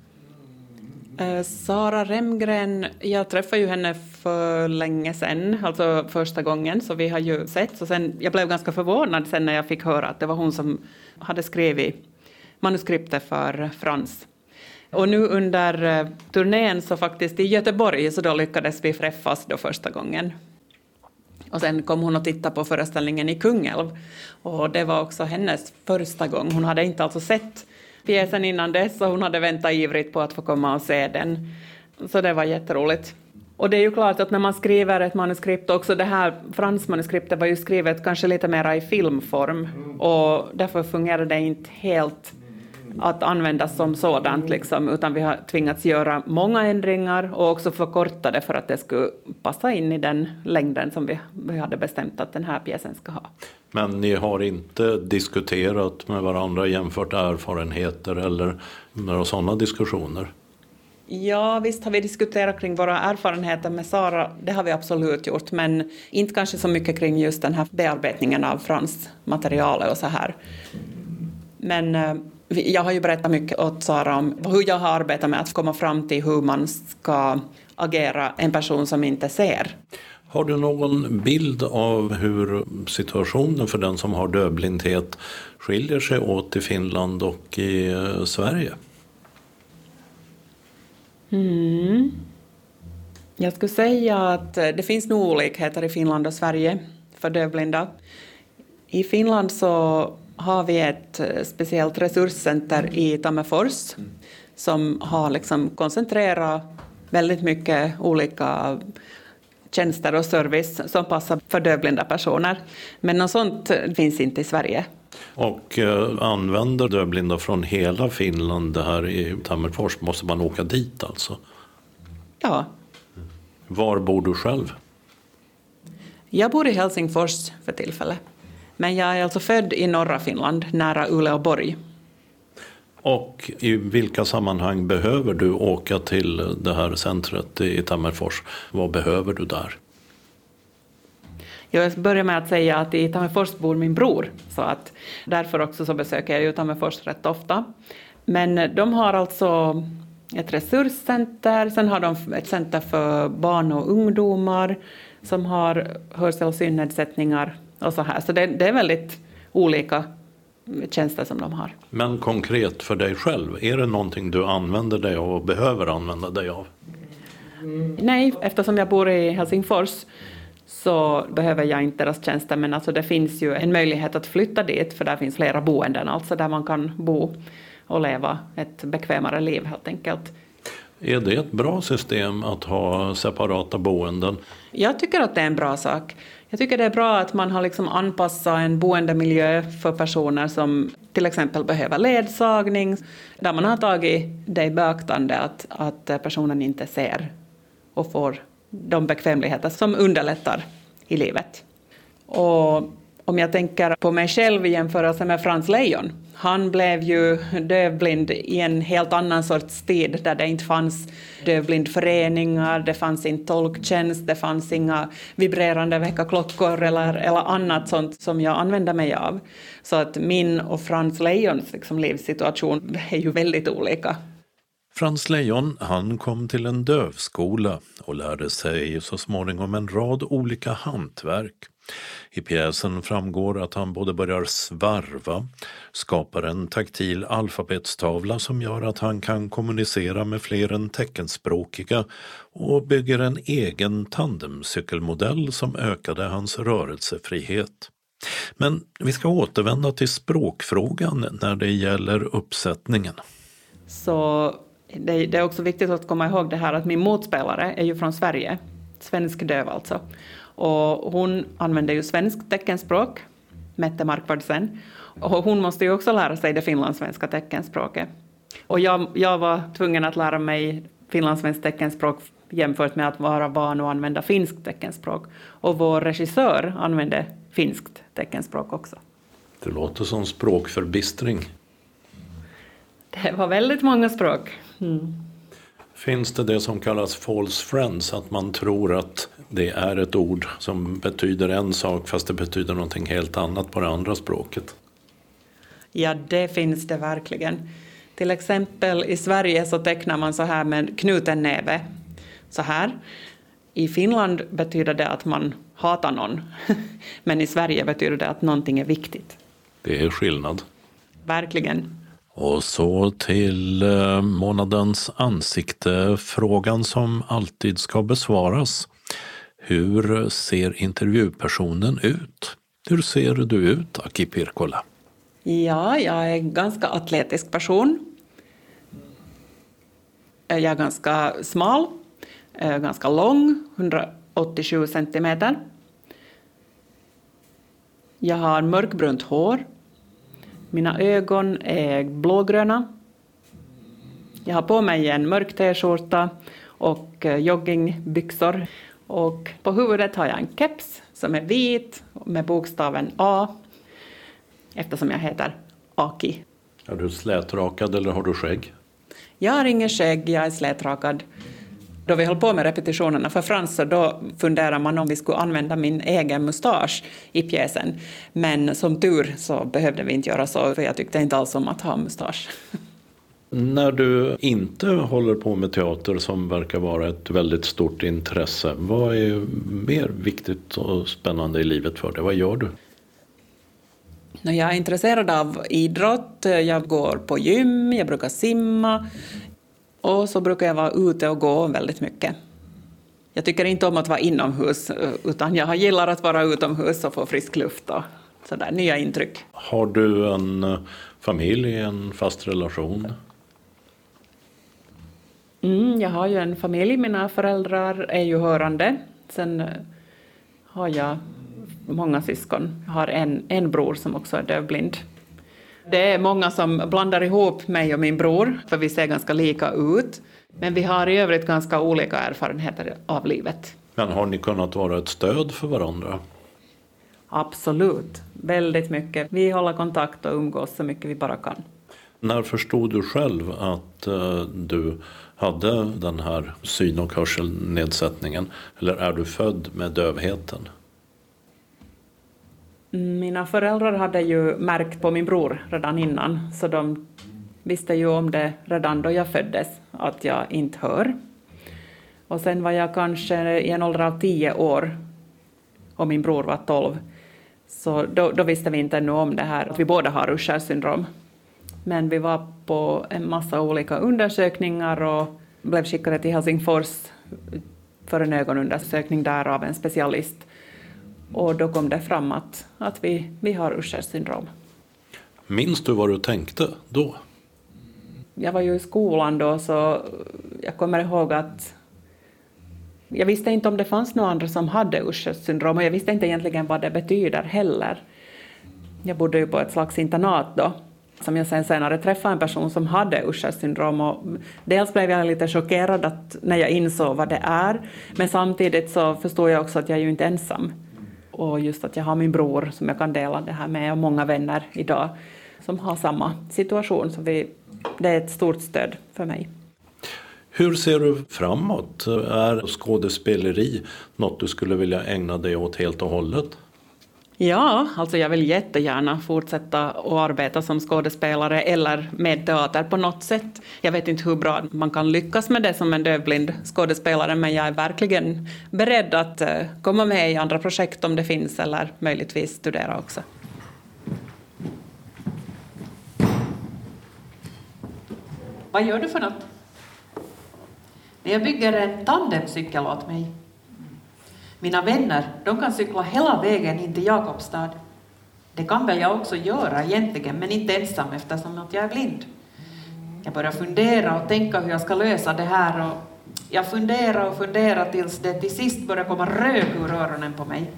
Sara Remgren, jag träffade ju henne för länge sedan, alltså första gången, så vi har ju sett. Och sen, jag blev ganska förvånad sen när jag fick höra att det var hon som hade skrivit manuskriptet för Frans. Och nu under turnén så faktiskt i Göteborg så då lyckades vi träffas då första gången. Och sen kom hon att titta på föreställningen i Kungälv. Och det var också hennes första gång. Hon hade inte alltså sett pjäsen innan dess och hon hade väntat ivrigt på att få komma och se den. Så det var jätteroligt. Och det är ju klart att när man skriver ett manuskript, också det här fransmanuskriptet var ju skrivet kanske lite mer i filmform, och därför fungerar det inte helt att användas som sådant, liksom, utan vi har tvingats göra många ändringar och också förkorta det för att det skulle passa in i den längden som vi hade bestämt att den här pjäsen ska ha. Men ni har inte diskuterat med varandra, jämfört erfarenheter eller några sådana diskussioner? Ja, visst har vi diskuterat kring våra erfarenheter med Sara, det har vi absolut gjort, men inte kanske så mycket kring just den här bearbetningen av fransmaterialet och så här. Men jag har ju berättat mycket åt Sara om hur jag har arbetat med att komma fram till hur man ska agera en person som inte ser. Har du någon bild av hur situationen för den som har dövblindhet skiljer sig åt i Finland och i Sverige? Jag skulle säga att det finns nog olikheter i Finland och Sverige för dövblinda. I Finland så har vi ett speciellt resurscenter i Tammerfors som har liksom koncentrerat väldigt mycket olika tjänster och service som passar för dövblinda personer. Men något sånt finns inte i Sverige. Och använder dövblinda från hela Finland det här i Tammerfors? Måste man åka dit alltså? Ja. Var bor du själv? Jag bor i Helsingfors för tillfället. Men jag är alltså född i norra Finland, nära Uleåborg. Och i vilka sammanhang behöver du åka till det här centret i Tammerfors? Vad behöver du där? Jag börjar med att säga att i Tammerfors bor min bror. Så att därför också så besöker jag ju Tammerfors rätt ofta. Men de har alltså ett resurscenter. Sen har de ett center för barn och ungdomar som har hörsel- och synnedsättningar och så här. Så det är väldigt olika tjänster som de har. Men konkret för dig själv, är det någonting du använder dig av och behöver använda dig av? Nej, eftersom jag bor i Helsingfors så behöver jag inte deras tjänster, men alltså det finns ju en möjlighet att flytta dit, för där finns flera boenden, alltså där man kan bo och leva ett bekvämare liv helt enkelt. Är det ett bra system att ha separata boenden? Jag tycker att det är en bra sak. Jag tycker det är bra att man har liksom anpassat en boendemiljö för personer som till exempel behöver ledsagning, där man har tagit det i beaktande att personen inte ser och får de bekvämligheter som underlättar i livet. Och om jag tänker på mig själv i jämförelse med Frans Lejon, han blev ju dövblind i en helt annan sorts tid där det inte fanns dövblindföreningar, det fanns inte tolktjänst, det fanns inga vibrerande väckarklockor eller annat sånt som jag använder mig av. Så att min och Frans Lejons liksom livssituation är ju väldigt olika. Frans Lejon, han kom till en dövskola och lärde sig så småningom en rad olika hantverk. I pjäsen framgår att han både börjar svarva, skapar en taktil alfabetstavla som gör att han kan kommunicera med fler än teckenspråkiga och bygger en egen tandemcykelmodell som ökade hans rörelsefrihet. Men vi ska återvända till språkfrågan när det gäller uppsättningen. Så det är också viktigt att komma ihåg det här att min motspelare är ju från Sverige, svensk döv alltså. Och hon använder ju svenskt teckenspråk, Mette Markvardsen. Och hon måste ju också lära sig det finlandssvenska teckenspråket. Och jag var tvungen att lära mig finlandssvenskt teckenspråk jämfört med att vara van att använda finskt teckenspråk. Och vår regissör använde finskt teckenspråk också. Det låter som språkförbistring. Det var väldigt många språk. Finns det som kallas false friends, att man tror att det är ett ord som betyder en sak fast det betyder någonting helt annat på det andra språket? Ja, det finns det verkligen. Till exempel i Sverige så tecknar man så här med knuten näve. Så här. I Finland betyder det att man hatar någon. Men i Sverige betyder det att någonting är viktigt. Det är skillnad. Verkligen. Och så till månadens ansikte, frågan som alltid ska besvaras. Hur ser intervjupersonen ut? Hur ser du ut, Aki Pirkkola? Ja, jag är en ganska atletisk person. Jag är ganska smal. ganska lång, 187 centimeter. Jag har mörkbrunt hår. Mina ögon är blågröna. Jag har på mig en mörk t-skjorta och joggingbyxor. Och på huvudet har jag en keps som är vit med bokstaven A, eftersom jag heter Aki. Är du slätrakad eller har du skägg? Jag har ingen skägg, jag är slätrakad. Då vi höll på med repetitionerna för Frans så då funderar man om vi skulle använda min egen mustasch i pjäsen. Men som tur så behövde vi inte göra så, för jag tyckte inte alls om att ha mustasch. När du inte håller på med teater som verkar vara ett väldigt stort intresse, vad är mer viktigt och spännande i livet för dig? Vad gör du? Jag är intresserad av idrott, jag går på gym, jag brukar simma och så brukar jag vara ute och gå väldigt mycket. Jag tycker inte om att vara inomhus utan jag gillar att vara utomhus och få frisk luft och sådär, nya intryck. Har du en familj, en fast relation? Jag har ju en familj, mina föräldrar är ju hörande. Sen har jag många syskon. Jag har en bror som också är dövblind. Det är många som blandar ihop mig och min bror, för vi ser ganska lika ut. Men vi har i övrigt ganska olika erfarenheter av livet. Men har ni kunnat vara ett stöd för varandra? Absolut, väldigt mycket. Vi håller kontakt och umgås så mycket vi bara kan. När förstod du själv att du hade den här syn- och hörselnedsättningen? Eller är du född med dövheten? Mina föräldrar hade ju märkt på min bror redan innan. Så de visste ju om det redan då jag föddes, att jag inte hör. Och sen var jag kanske i en ålder av 10 år och min bror var 12. Så då visste vi inte ännu om det här, att vi båda har Uschers syndrom. Men vi var på en massa olika undersökningar och blev skickade till Helsingfors för en ögonundersökning där av en specialist. Och då kom det fram att vi har Uschers syndrom. Minns du vad du tänkte då? Jag var ju i skolan då, så jag kommer ihåg att jag visste inte om det fanns några andra som hade Uschers syndrom och jag visste inte egentligen vad det betyder heller. Jag bodde ju på ett slags internat då, som jag senare träffade en person som hade Uschers syndrom. Och dels blev jag lite chockerad när jag insåg vad det är, men samtidigt så förstod jag också att jag är ju inte ensam. Och just att jag har min bror som jag kan dela det här med och många vänner idag som har samma situation. Så det är ett stort stöd för mig. Hur ser du framåt? Är skådespeleri något du skulle vilja ägna dig åt helt och hållet? Ja, alltså jag vill jättegärna fortsätta att arbeta som skådespelare eller med teater på något sätt. Jag vet inte hur bra man kan lyckas med det som en dövblind skådespelare, men jag är verkligen beredd att komma med i andra projekt om det finns eller möjligtvis studera också. Vad gör du för något? Jag bygger en tandemcykel åt mig. Mina vänner, de kan cykla hela vägen in till Jakobstad. Det kan väl jag också göra egentligen, men inte ensam eftersom att jag är blind. Jag börjar fundera och tänka hur jag ska lösa det här och jag funderar tills det till sist börjar komma rök ur öronen på mig.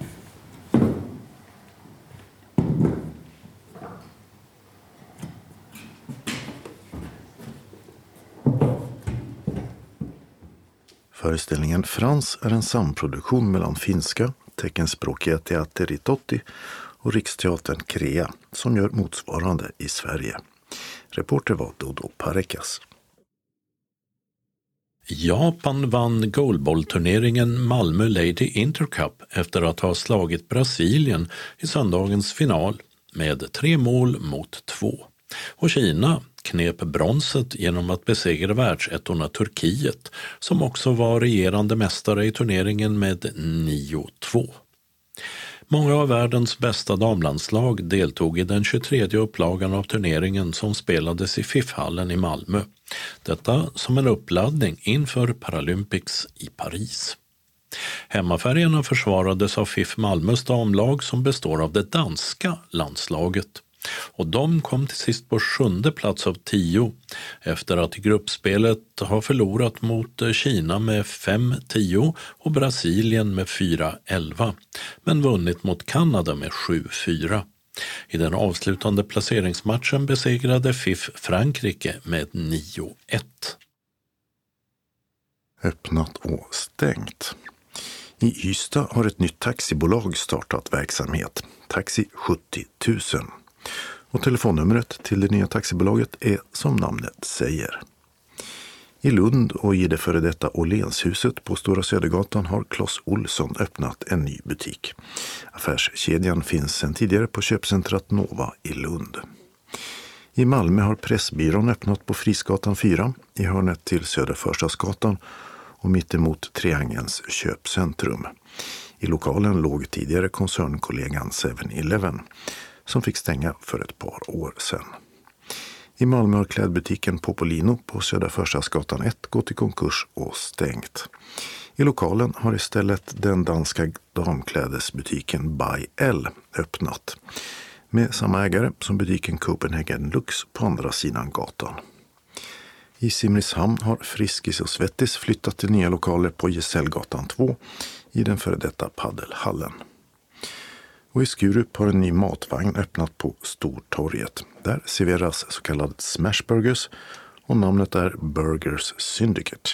Föreställningen Frans är en samproduktion mellan finska, teckenspråkiga Teater i Totti och Riksteatern Krea som gör motsvarande i Sverige. Reporter var Dodo Parekas. Japan vann goalballturneringen Malmö Lady Intercup efter att ha slagit Brasilien i söndagens final med 3-2. Och Kina knep bronset genom att besegra världsettorna Turkiet som också var regerande mästare i turneringen med 9-2. Många av världens bästa damlandslag deltog i den 23:e upplagan av turneringen som spelades i FIF-hallen i Malmö. Detta som en uppladdning inför Paralympics i Paris. Hemmafärgerna försvarades av FIF Malmös damlag som består av det danska landslaget. Och de kom till sist på 7:e plats av 10 efter att i gruppspelet ha förlorat mot Kina med 5-10 och Brasilien med 4-11, men vunnit mot Kanada med 7-4. I den avslutande placeringsmatchen besegrade FIF Frankrike med 9-1. Öppnat och stängt. I Ystad har ett nytt taxibolag startat verksamhet, Taxi 70 000. Och telefonnumret till det nya taxibolaget är som namnet säger. I Lund och i det före detta Åhlénshuset på Stora Södergatan har Clas Ohlson öppnat en ny butik. Affärskedjan finns sedan tidigare på köpcentrat Nova i Lund. I Malmö har Pressbyrån öppnat på Frisgatan 4 i hörnet till Södra Förstadsgatan och mittemot Triangelns köpcentrum. I lokalen låg tidigare koncernkollegan 7-Eleven som fick stänga för ett par år sedan. I Malmö har klädbutiken Popolino på Södra Förstadsgatan 1 gått i konkurs och stängt. I lokalen har istället den danska damklädesbutiken By L öppnat med samma ägare som butiken Copenhagen Lux på andra sidan gatan. I Simrishamn har Friskis och Svettis flyttat till nya lokaler på Gesellgatan 2 i den före detta paddelhallen. Och i Skurup har en ny matvagn öppnat på Stortorget. Där serveras så kallade smashburgers och namnet är Burgers Syndicate.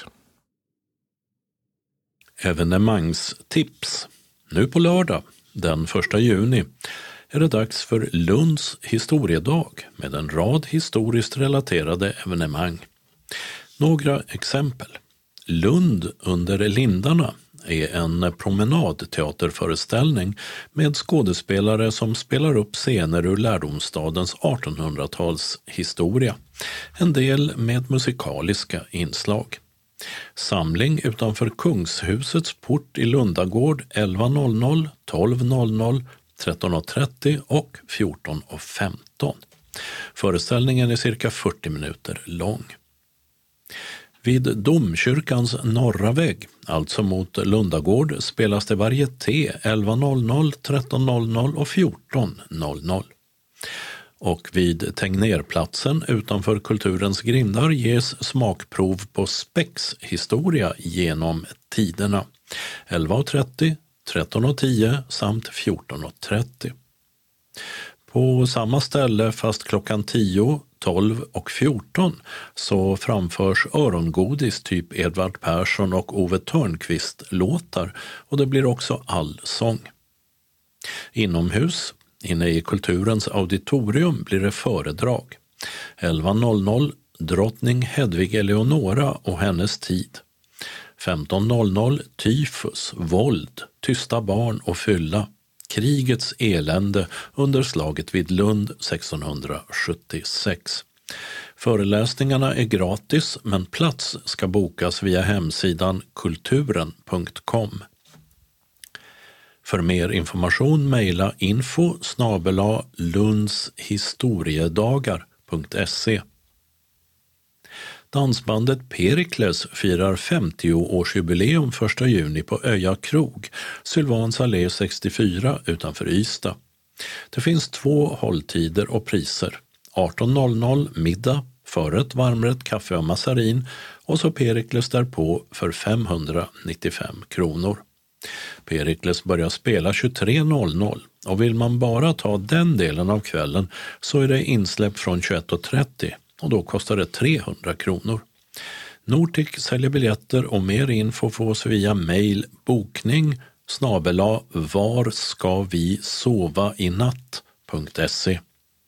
Evenemangstips. Nu på lördag, den 1 juni, är det dags för Lunds historiedag med en rad historiskt relaterade evenemang. Några exempel. Lund under lindarna är en promenadteaterföreställning med skådespelare som spelar upp scener ur lärdomsstadens 1800-tals historia. En del med musikaliska inslag. Samling utanför Kungshusets port i Lundagård 11.00, 12.00, 13.30 och 14.15. Föreställningen är cirka 40 minuter lång. Vid domkyrkans norra vägg, alltså mot Lundagård, spelas det varieté 11.00, 13.00 och 14.00. Och vid Tegnérplatsen utanför Kulturens grindar ges smakprov på Spex historia genom tiderna 11.30, 13.10 samt 14.30. På samma ställe fast klockan 10, 12 och 14 så framförs örongodis typ Edvard Persson och Ove Törnqvist låtar och det blir också allsång. Inomhus, inne i Kulturens auditorium blir det föredrag. 11.00 Drottning Hedvig Eleonora och hennes tid. 15.00 Tyfus, våld, tysta barn och fylla. Krigets elände under slaget vid Lund 1676. Föreläsningarna är gratis men plats ska bokas via hemsidan kulturen.com. För mer information mejla info@lundshistoriedagar.se. Dansbandet Perikles firar 50-årsjubileum 1 juni på Öja krog, Sylvans allé 64 utanför Ystad. Det finns 2 hålltider och priser. 18.00 middag, förrätt, varmrätt, kaffe och massarin och så Perikles därpå för 595 kronor. Perikles börjar spela 23.00 och vill man bara ta den delen av kvällen så är det insläpp från 21.30 och då kostar det 300 kronor. Nortic säljer biljetter och mer info fås via mejl bokning@varskavisovinatt.se.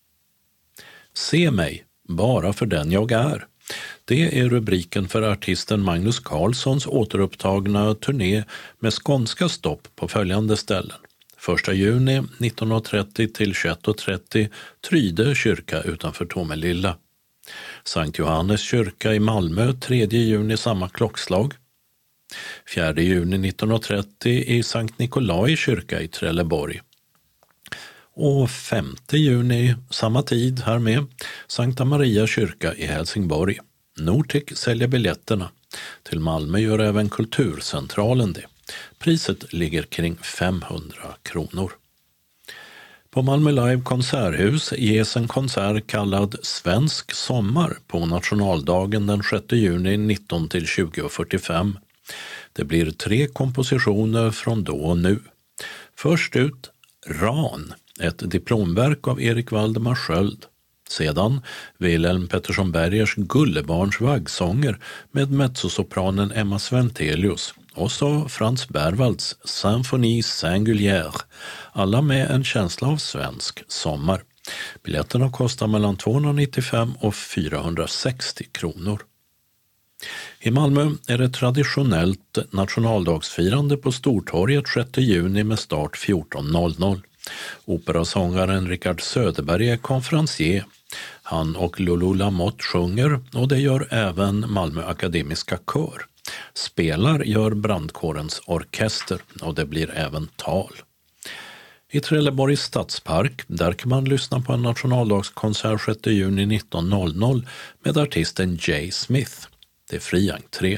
Se mig, bara för den jag är. Det är rubriken för artisten Magnus Carlssons återupptagna turné med skånska stopp på följande ställen. 1 juni 19.30 till 21.30 Tryde kyrka utanför Tomelilla. Sankt Johannes kyrka i Malmö 3 juni samma klockslag. 4 juni 19.30 i Sankt Nikolai kyrka i Trelleborg. Och 5 juni samma tid här med Sankta Maria kyrka i Helsingborg. Nortic säljer biljetterna. Till Malmö gör även Kulturcentralen det. Priset ligger kring 500 kronor. På Malmö Live konserthus ges en konsert kallad Svensk sommar på nationaldagen den 6 juni 19-20:45. Det blir 3 kompositioner från då och nu. Först ut Ran, ett diplomverk av Erik Valdemar Sköld. Sedan Wilhelm Pettersson Bergers Gullebarns vaggsånger med mezzosopranen Emma Sventelius och så Frans Berwalds Symphonie singulière, alla med en känsla av svensk sommar. Biljetterna kostar mellan 295 och 460 kronor. I Malmö är det traditionellt nationaldagsfirande på Stortorget 6 juni med start 14.00. Operasångaren Richard Söderberg är konferencier. Han och Lolo Lamotte sjunger och det gör även Malmö Akademiska Kör. Spelar gör brandkårens orkester och det blir även tal. I Trelleborgs stadspark där kan man lyssna på en nationaldagskonsert 6 juni 19.00 med artisten Jay Smith. Det är fri entré.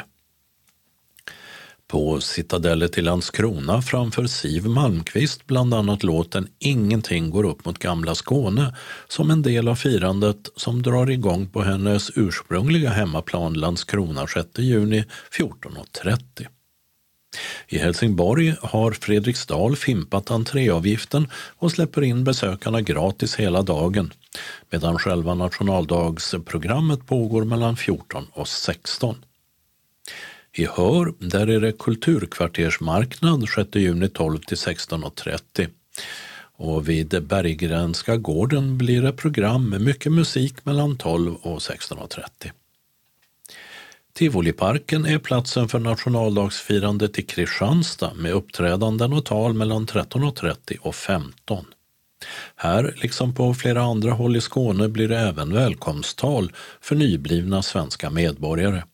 På Citadellet i Landskrona framför Siv Malmqvist bland annat låten Ingenting går upp mot gamla Skåne som en del av firandet som drar igång på hennes ursprungliga hemmaplan Landskrona 6 juni 14.30. I Helsingborg har Fredriksdal fimpat entréavgiften och släpper in besökarna gratis hela dagen, medan själva nationaldagsprogrammet pågår mellan 14 och 16. I Hör, där är det kulturkvartersmarknad 6 juni 12-16.30. Och vid Berggrenska gården blir det program med mycket musik mellan 12 och 16.30. Tivoliparken är platsen för nationaldagsfirandet i Kristianstad med uppträdanden och tal mellan 13.30 och 15. Här, liksom på flera andra håll i Skåne, blir det även välkomsttal för nyblivna svenska medborgare.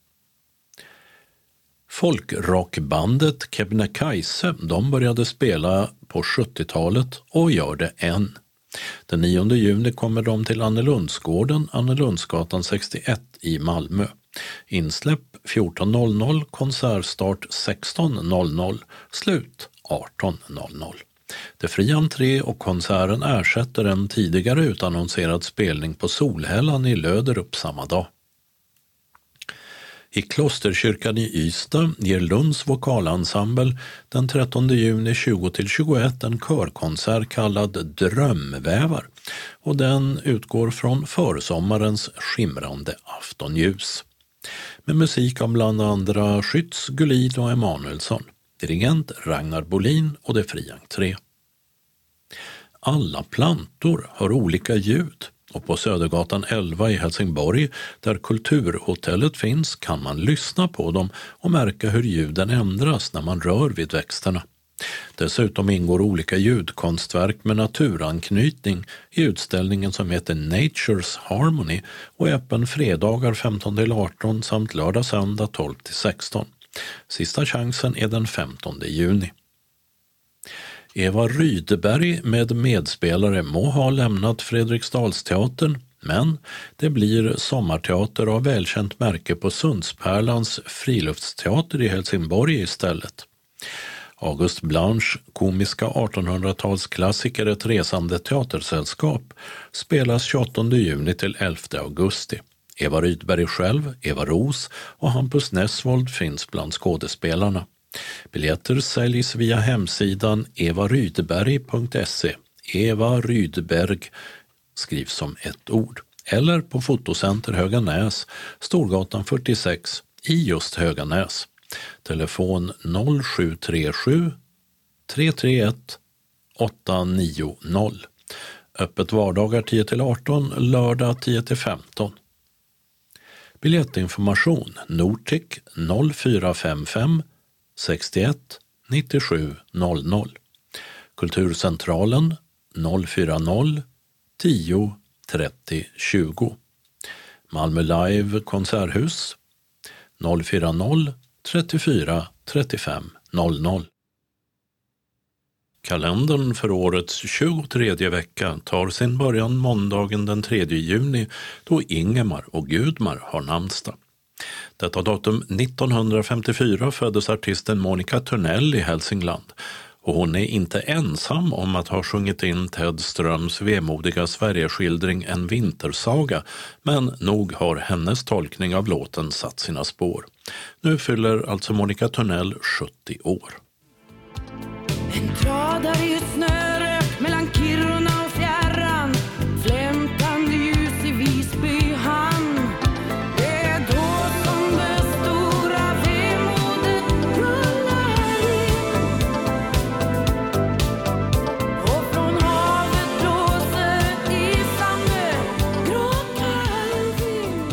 Folkrockbandet Kebnekaise, de började spela på 70-talet och gör det än. Den 9 juni kommer de till Annelundsgården, Annelundsgatan 61 i Malmö. Insläpp 14.00, konsertstart 16.00, slut 18.00. Det fria entré och konserten ersätter en tidigare utannonserad spelning på Solhällan i Löderup samma dag. I Klosterkyrkan i Ystad ger Lunds vokalensemble den 13 juni 20-21 en körkonsert kallad Drömvävar och den utgår från försommarens skimrande aftonljus. Med musik av bland andra Schütz, Gullin och Emanuelsson, dirigent Ragnar Bolin och det fria entré. Alla plantor har olika ljud. Och på Södergatan 11 i Helsingborg, där Kulturhotellet finns, kan man lyssna på dem och märka hur ljuden ändras när man rör vid växterna. Dessutom ingår olika ljudkonstverk med naturanknytning i utställningen som heter Nature's Harmony och är öppen fredagar 15-18 samt lördag-söndag 12-16. Sista chansen är den 15 juni. Eva Rydberg med medspelare må ha lämnat Fredriksdalsteatern, men det blir sommarteater av välkänt märke på Sundspärlans friluftsteater i Helsingborg istället. August Blanche, komiska 1800-talsklassiker Ett resande teatersällskap, spelas 28 juni till 11 augusti. Eva Rydberg själv, Eva Ros och Hampus Nessvold finns bland skådespelarna. Biljetter säljs via hemsidan evarydberg.se. Eva Rydberg skrivs som ett ord. Eller på Fotocenter Höganäs, Storgatan 46 i just Höganäs. Telefon 0737 331 890. Öppet vardagar 10-18, lördag 10-15. Biljettinformation Nortic 0455 61 97 00. Kulturcentralen 040 10 30 20. Malmö Live konserthus 040 34 35 00. Kalendern för årets 23:e vecka tar sin början måndagen den 3 juni då Ingemar och Gudmar har namnsdag. Detta datum 1954 föddes artisten Monica Törnell i Hälsingland Och hon är inte ensam om att ha sjungit in Ted Ströms vemodiga Sverigeskildring En vintersaga, men nog har hennes tolkning av låten satt sina spår. Nu fyller alltså Monica Törnell 70 år. En tradare i snörök mellan Kiruna och fjärran, flämtande ljus i Visby hamn. Det är då som det stora vemodet rullar in, och från havet blåser isande gråkall vind.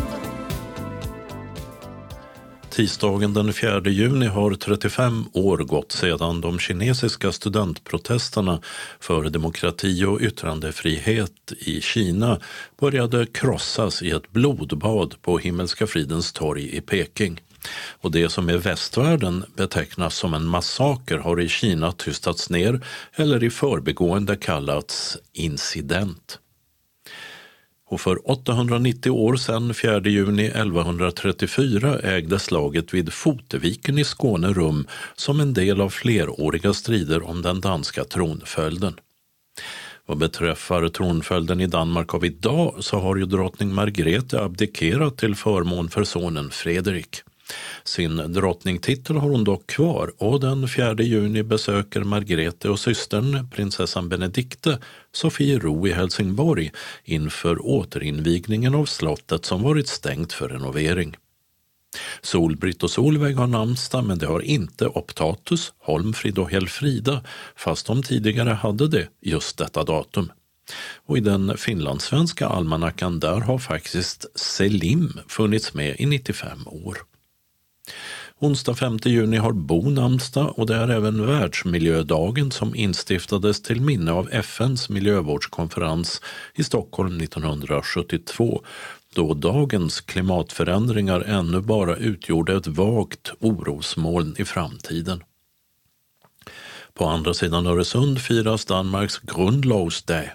Tisdagen den 4 juni har 35 år gått sedan de kinesiska studentprotesterna för demokrati och yttrandefrihet i Kina började krossas i ett blodbad på Himmelska fridens torg i Peking. Och det som i västvärlden betecknas som en massaker har i Kina tystats ner eller i förbigående kallats incident. Och för 890 år sedan, 4 juni 1134, ägde slaget vid Foteviken i Skåne rum som en del av fleråriga strider om den danska tronföljden. Vad beträffar tronföljden i Danmark av idag så har ju drottning Margrethe abdikerat till förmån för sonen Fredrik. Sin drottningtitel har hon dock kvar, och den 4 juni besöker Margrethe och systern, prinsessan Benedikte, Sofiero i Helsingborg inför återinvigningen av slottet som varit stängt för renovering. Solbritt och Solveig har namnsdag, men det har inte Optatus, Holmfrid och Helfrida, fast de tidigare hade det just detta datum. Och i den finlandssvenska almanackan där har faktiskt Selim funnits med i 95 år. Onsdag 5 juni har Bo namnsdag, och det är även världsmiljödagen som instiftades till minne av FNs miljövårdskonferens i Stockholm 1972, då dagens klimatförändringar ännu bara utgjorde ett vagt orosmoln i framtiden. På andra sidan Öresund firas Danmarks Grundlovsdag.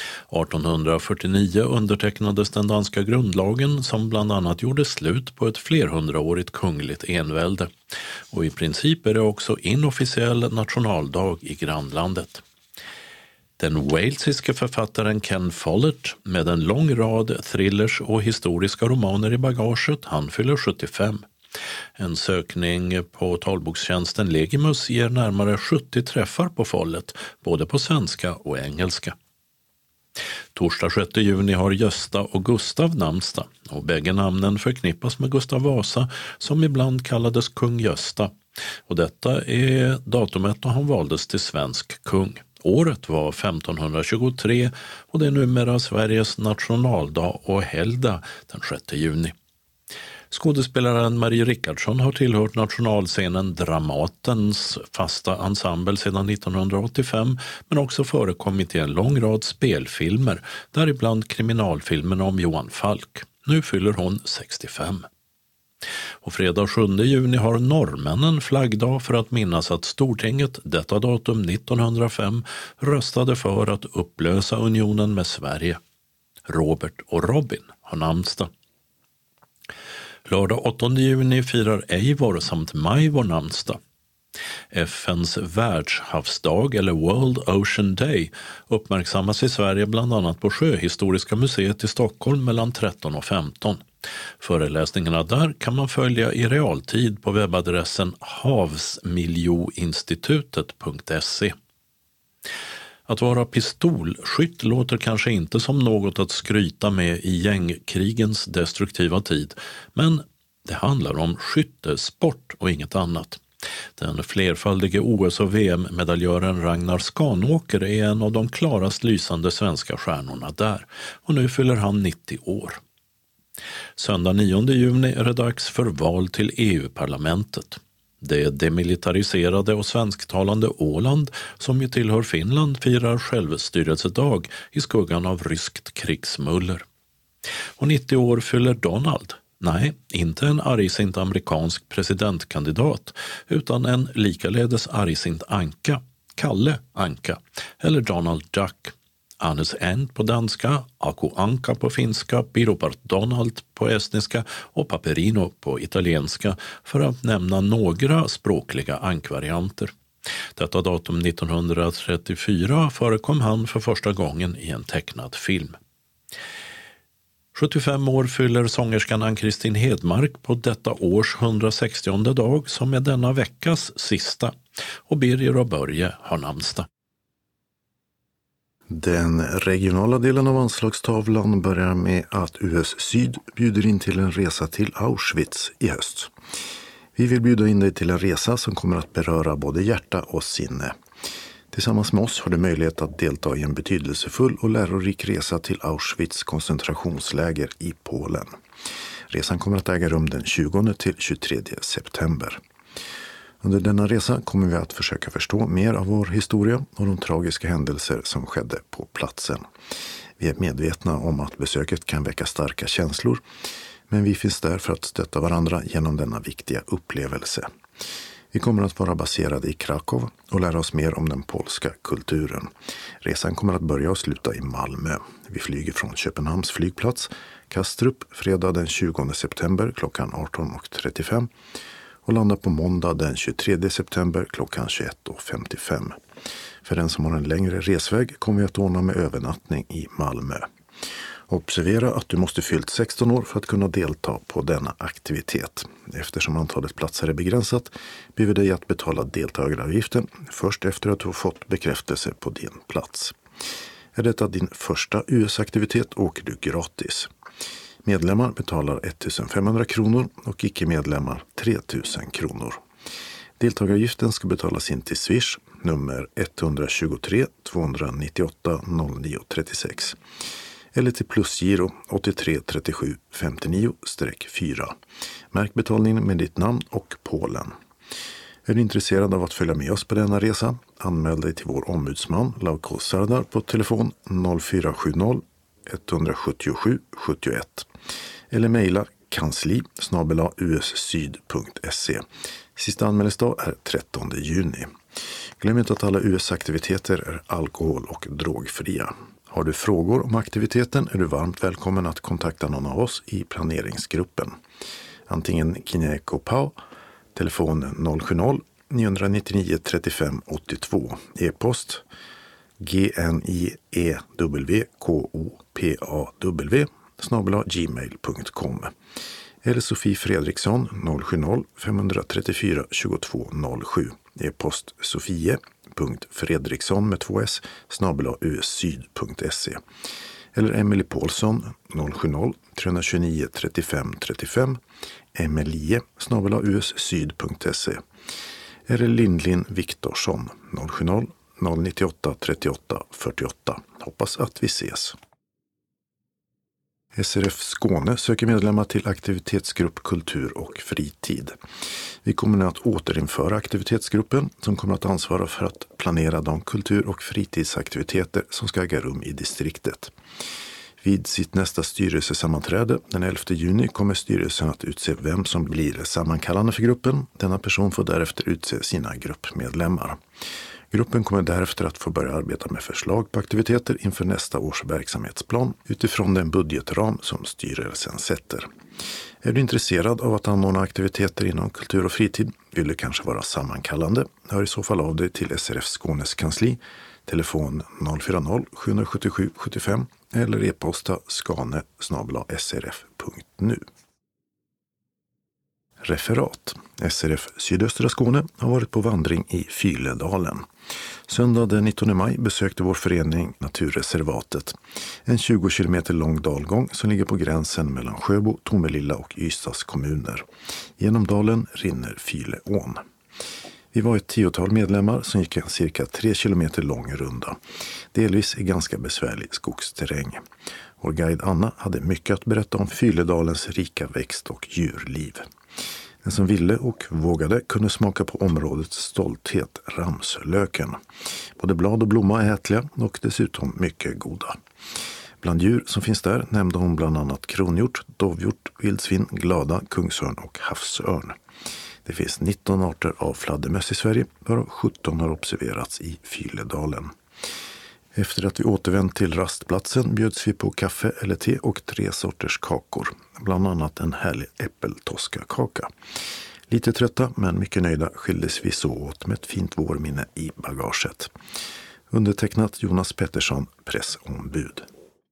1849 undertecknades den danska grundlagen som bland annat gjorde slut på ett flerhundraårigt kungligt envälde. Och i princip är det också inofficiell nationaldag i grannlandet. Den walesiske författaren Ken Follett med en lång rad thrillers och historiska romaner i bagaget, han fyller 75. En sökning på talbokstjänsten Legimus ger närmare 70 träffar på Follett, både på svenska och engelska. Torsdag 6 juni har Gösta och Gustav namnsdag, och bägge namnen förknippas med Gustav Vasa som ibland kallades kung Gösta. Och detta är datumet då han valdes till svensk kung. Året var 1523 och det är numera Sveriges nationaldag och helgdag den 6 juni. Skådespelaren Marie Rickardsson har tillhört nationalscenen Dramatens fasta ensemble sedan 1985, men också förekommit i en lång rad spelfilmer, däribland kriminalfilmen om Johan Falk. Nu fyller hon 65. Och fredag 7 juni har norrmännen flaggdag för att minnas att Stortinget detta datum 1905 röstade för att upplösa unionen med Sverige. Robert och Robin har namnsdag. Lördag 8 juni firar Eivor samt Majvor namnsdag. FNs världshavsdag eller World Ocean Day uppmärksammas i Sverige bland annat på Sjöhistoriska museet i Stockholm mellan 13 och 15. Föreläsningarna där kan man följa i realtid på webbadressen havsmiljoinstitutet.se. Att vara pistolskytt låter kanske inte som något att skryta med i gängkrigens destruktiva tid, men det handlar om skyttesport och inget annat. Den flerfaldige OS- och VM-medaljören Ragnar Skanåker är en av de klarast lysande svenska stjärnorna där, och nu fyller han 90 år. Söndag 9 juni är det dags för val till EU-parlamentet. Det demilitariserade och svensktalande Åland, som ju tillhör Finland, firar självstyrelsedag i skuggan av ryskt krigsmuller. Och 90 år fyller Donald. Nej, inte en argsint amerikansk presidentkandidat, utan en likaledes argsint anka, Kalle Anka, eller Donald Duck. Anus Ent på danska, Aku Anka på finska, Piropart Donald på estniska och Paperino på italienska, för att nämna några språkliga ankvarianter. Detta datum 1934 förekom han för första gången i en tecknad film. 75 år fyller sångerskan Ann-Kristin Hedmark på detta års 160:e dag som är denna veckas sista. Och Birger och Börje har namnsdag. Den regionala delen av anslagstavlan börjar med att US Syd bjuder in till en resa till Auschwitz i höst. Vi vill bjuda in dig till en resa som kommer att beröra både hjärta och sinne. Tillsammans med oss har du möjlighet att delta i en betydelsefull och lärorik resa till Auschwitz koncentrationsläger i Polen. Resan kommer att äga rum den 20 till 23 september. Under denna resa kommer vi att försöka förstå mer av vår historia och de tragiska händelser som skedde på platsen. Vi är medvetna om att besöket kan väcka starka känslor, men vi finns där för att stötta varandra genom denna viktiga upplevelse. Vi kommer att vara baserade i Krakow och lära oss mer om den polska kulturen. Resan kommer att börja och sluta i Malmö. Vi flyger från Köpenhamns flygplats, Kastrup, fredag den 20 september klockan 18.35 och landar på måndag den 23 september klockan 21.55. För den som har en längre resväg kommer vi att ordna med övernattning i Malmö. Observera att du måste fyllt 16 år för att kunna delta på denna aktivitet. Eftersom antalet platser är begränsat ber vi dig att betala deltagaravgiften först efter att du har fått bekräftelse på din plats. Är detta din första US-aktivitet åker du gratis. Medlemmar betalar 1500 kronor och icke-medlemmar 3000 kronor. Deltagaravgiften ska betalas in till Swish nummer 123 298 0936 eller till plusgiro 83 37 59-4. Märk betalningen med ditt namn och Polen. Är du intresserad av att följa med oss på denna resa? Anmäl dig till vår ombudsman Lauko Sardar på telefon 0470 177 71 eller mejla kansli@ussyd.se. Sista anmälningsdag är 13 juni. Glöm inte att alla US-aktiviteter är alkohol- och drogfria. Har du frågor om aktiviteten är du varmt välkommen att kontakta någon av oss i planeringsgruppen. Antingen Kineko Pau, telefon 070-999 35 82, e-post gnewkopaw@gmail.com eller Sofie Fredriksson 070-534 2207, e-post sofie.fredriksson med 2s @ussyd.se eller Emily Paulsson 070-329 35 35 emilie@ussyd.se eller Lindlin Viktorsson 070-098 38 48. Hoppas att vi ses. SRF Skåne söker medlemmar till aktivitetsgrupp Kultur och fritid. Vi kommer nu att återinföra aktivitetsgruppen som kommer att ansvara för att planera de kultur- och fritidsaktiviteter som ska äga rum i distriktet. Vid sitt nästa styrelsesammanträde den 11 juni kommer styrelsen att utse vem som blir sammankallande för gruppen. Denna person får därefter utse sina gruppmedlemmar. Gruppen kommer därefter att få börja arbeta med förslag på aktiviteter inför nästa års verksamhetsplan utifrån den budgetram som styrelsen sätter. Är du intresserad av att anordna aktiviteter inom kultur och fritid? Vill du kanske vara sammankallande? Hör i så fall av dig till SRF Skånes kansli, telefon 040-777 75 eller e-posta skane@srf.nu. Referat. SRF Sydöstra Skåne har varit på vandring i Fyledalen. Söndag den 19 maj besökte vår förening Naturreservatet. En 20 kilometer lång dalgång som ligger på gränsen mellan Sjöbo, Tomelilla och Ystads kommuner. Genom dalen rinner Fyleån. Vi var ett 10-tal medlemmar som gick en cirka 3 kilometer lång runda. Delvis i ganska besvärlig skogsterräng. Vår guide Anna hade mycket att berätta om Fyledalens rika växt- och djurliv. Den som ville och vågade kunde smaka på områdets stolthet, ramslöken. Både blad och blomma är ätliga och dessutom mycket goda. Bland djur som finns där nämnde hon bland annat kronhjort, dovhjort, vildsvin, glada, kungsörn och havsörn. Det finns 19 arter av fladdermöss i Sverige, varav 17 har observerats i Fyledalen. Efter att vi återvänt till rastplatsen bjöds vi på kaffe eller te och 3 sorters kakor, bland annat en härlig äppeltoskakaka. Lite trötta men mycket nöjda skildes vi så åt med ett fint vårminne i bagaget. Undertecknat Jonas Pettersson, pressombud.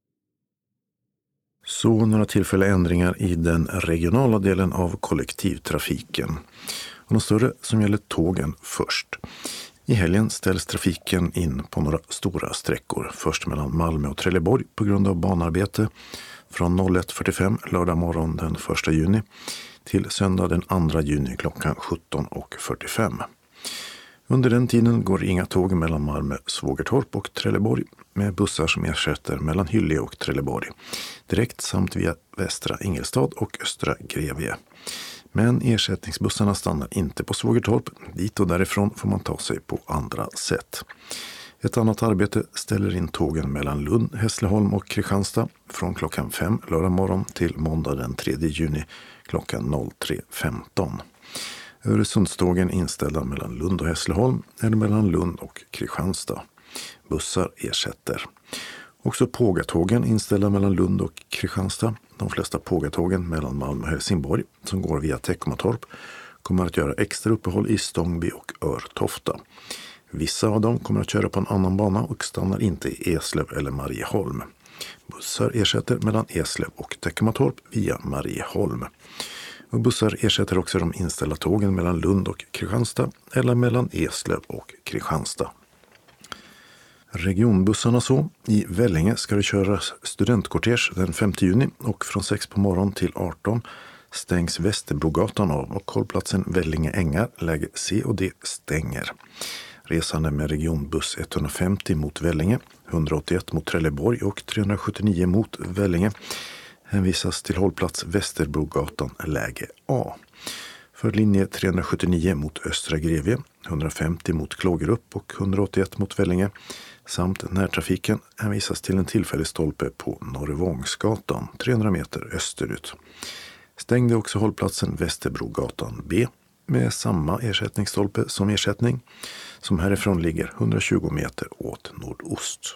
Så några tillfälliga ändringar i den regionala delen av kollektivtrafiken. Och de större som gäller tågen först. I helgen ställs trafiken in på några stora sträckor. Först mellan Malmö och Trelleborg på grund av banarbete. Från 01.45 lördag morgon den 1 juni till söndag den 2 juni klockan 17.45. Under den tiden går inga tåg mellan Malmö, Svågertorp och Trelleborg med bussar som ersätter mellan Hyllie och Trelleborg. Direkt samt via Västra Ingelstad och Östra Grevie. Men ersättningsbussarna stannar inte på Svågertorp. Dit och därifrån får man ta sig på andra sätt. Ett annat arbete ställer in tågen mellan Lund, Hässleholm och Kristianstad från klockan 5 lördag morgon till måndag den 3 juni klockan 03.15. Öresundstågen inställda mellan Lund och Hässleholm eller mellan Lund och Kristianstad. Bussar ersätter. Också pågatågen inställda mellan Lund och Kristianstad. De flesta pågatågen mellan Malmö och Helsingborg som går via Teckomatorp kommer att göra extra uppehåll i Stångby och Örtofta. Vissa av dem kommer att köra på en annan bana och stannar inte i Eslöv eller Marieholm. Bussar ersätter mellan Eslöv och Teckomatorp via Marieholm. Och bussar ersätter också de inställda tågen mellan Lund och Kristianstad eller mellan Eslöv och Kristianstad. Regionbussarna så. I Vellinge ska det köras studentkortege den 5 juni och från 6 på morgon till 18 stängs Västerbrogatan av och hållplatsen Vellinge Ängar läge C och D stänger. Resande med regionbuss 150 mot Vellinge, 181 mot Trelleborg och 379 mot Vellinge hänvisas till hållplats Västerbrogatan läge A. För linje 379 mot Östra Grevie, 150 mot Klågerup och 181 mot Vellinge samt närtrafiken hänvisas till en tillfällig stolpe på Norrvångsgatan 300 meter österut. Stängde också hållplatsen Västerbrogatan B med samma ersättningsstolpe som ersättning som härifrån ligger 120 meter åt nordost.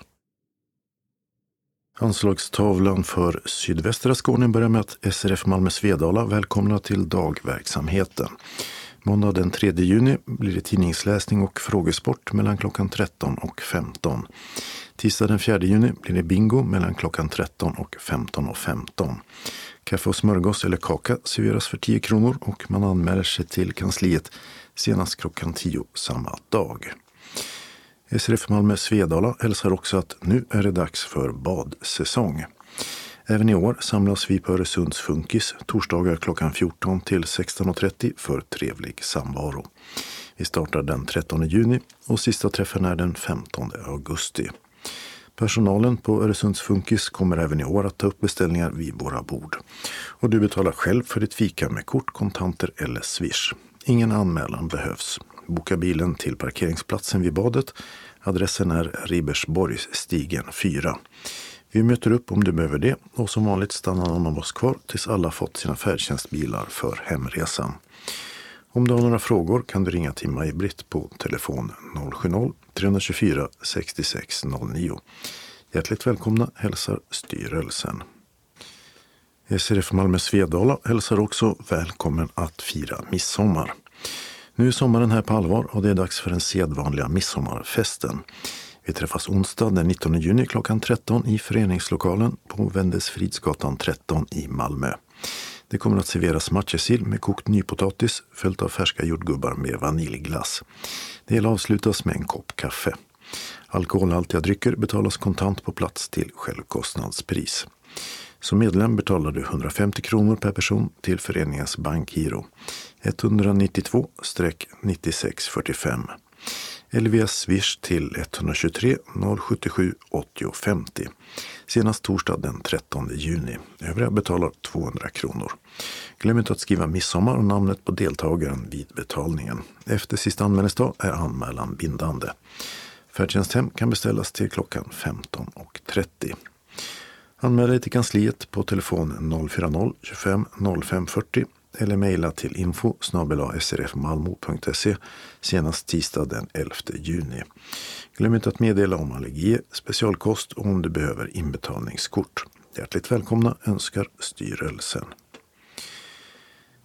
Anslagstavlan för sydvästra Skåne börjar med att SRF Malmö Svedala välkomnar till dagverksamheten. Måndag den 3 juni blir det tidningsläsning och frågesport mellan klockan 13 och 15. Tisdag den 4 juni blir det bingo mellan klockan 13 och 15:15. Kaffe och smörgås eller kaka serveras för 10 kronor och man anmäler sig till kansliet senast klockan 10 samma dag. SRF Malmö Svedala hälsar också att nu är det dags för badsäsong. Även i år samlas vi på Öresunds Funkis torsdagar klockan 14 till 16:30 för trevlig samvaro. Vi startar den 13 juni och sista träffen är den 15 augusti. Personalen på Öresunds Funkis kommer även i år att ta upp beställningar vid våra bord. Och du betalar själv för ditt fika med kort, kontanter eller swish. Ingen anmälan behövs. Boka bilen till parkeringsplatsen vid badet. Adressen är Ribersborgsstigen 4. Vi möter upp om du behöver det och som vanligt stannar någon av oss kvar tills alla fått sina färdtjänstbilar för hemresan. Om du har några frågor kan du ringa till Maj-Britt på telefon 070-324 6609. Hjärtligt välkomna hälsar styrelsen. SRF Malmö Svedala hälsar också välkommen att fira midsommar. Nu är sommaren här på allvar och det är dags för den sedvanliga midsommarfesten. Vi träffas onsdag den 19 juni klockan 13 i föreningslokalen på Vändesfridsgatan 13 i Malmö. Det kommer att serveras matjessill med kokt nypotatis följt av färska jordgubbar med vaniljglass. Det hela avslutas med en kopp kaffe. Alkoholhaltiga drycker betalas kontant på plats till självkostnadspris. Som medlem betalar du 150 kronor per person till föreningens bankgiro 192-9645 eller via swish till 123 077 80 50. Senast torsdag den 13 juni. Övriga betalar 200 kronor. Glöm inte att skriva midsommar och namnet på deltagaren vid betalningen. Efter sista anmälningsdag är anmälan bindande. Färdtjänsthem kan beställas till klockan 15:30. Anmäl dig till kansliet på telefon 040 25 05 40 eller mejla till info@srfmalmo.se senast tisdag den 11 juni. Glöm inte att meddela om allergi, specialkost och om du behöver inbetalningskort. Hjärtligt välkomna önskar styrelsen.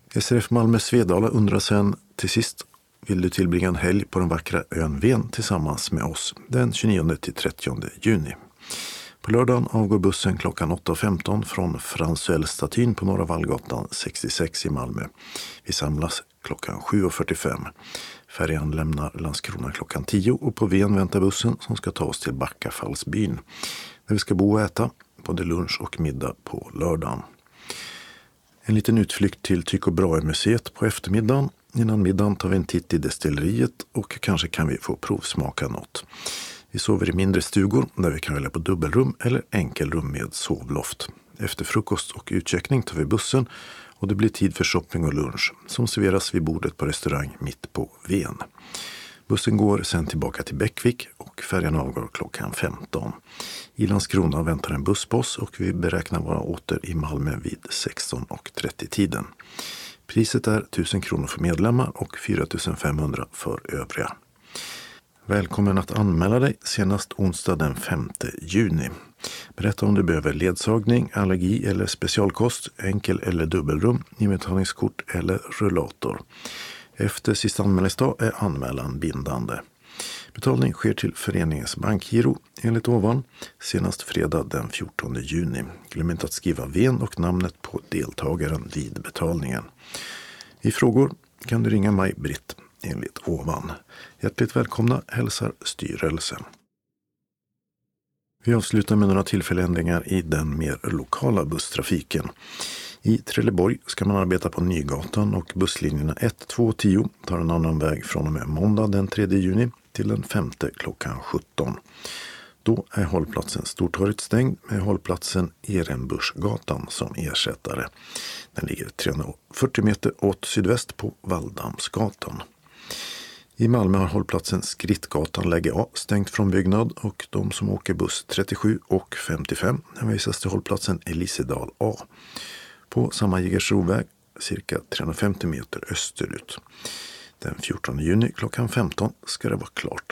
SRF Malmö Svedala undrar sen till sist: vill du tillbringa en helg på den vackra ön Ven tillsammans med oss den 29-30 juni? På lördagen avgår bussen klockan 8.15 från Fransuellstatyn på Norra Vallgatan 66 i Malmö. Vi samlas klockan 7.45. Färjan lämnar Landskrona klockan 10 och på Ven väntar bussen som ska ta oss till Backafallsbyn, där vi ska bo och äta både lunch och middag på lördagen. En liten utflykt till Tycho Brahe-museet på eftermiddagen. Innan middagen tar vi en titt i destilleriet och kanske kan vi få provsmaka något. Vi sover i mindre stugor där vi kan välja på dubbelrum eller enkelrum med sovloft. Efter frukost och utcheckning tar vi bussen och det blir tid för shopping och lunch som serveras vid bordet på restaurang mitt på Ven. Bussen går sen tillbaka till Bäckvik och färjan avgår klockan 15. I Landskrona väntar en buss på oss och vi beräknar vara åter i Malmö vid 16.30-tiden. Priset är 1000 kronor för medlemmar och 4500 för övriga. Välkommen att anmäla dig senast onsdag den 5 juni. Berätta om du behöver ledsagning, allergi eller specialkost, enkel- eller dubbelrum, inbetalningskort eller rullator. Efter sista anmälningsdag är anmälan bindande. Betalning sker till föreningens bankgiro enligt ovan senast fredag den 14 juni. Glöm inte att skriva Ven och namnet på deltagaren vid betalningen. I frågor kan du ringa mig Britt enligt ovan. Hjärtligt välkomna hälsar styrelsen. Vi avslutar med några tillfälländringar i den mer lokala busstrafiken. I Trelleborg ska man arbeta på Nygatan och busslinjerna 1, 2 och 10 tar en annan väg från och med måndag den 3 juni till den 5 klockan 17. Då är hållplatsen Stortorget stängd med hållplatsen Ehrenbuschgatan som ersättare. Den ligger 340 meter åt sydväst på Valldamsgatan. I Malmö har hållplatsen Skrittgatan läge A stängt från byggnad och de som åker buss 37 och 55 hänvisas till hållplatsen Elisedal A. På samma Jägersroväg cirka 350 meter österut. Den 14 juni klockan 15 ska det vara klart.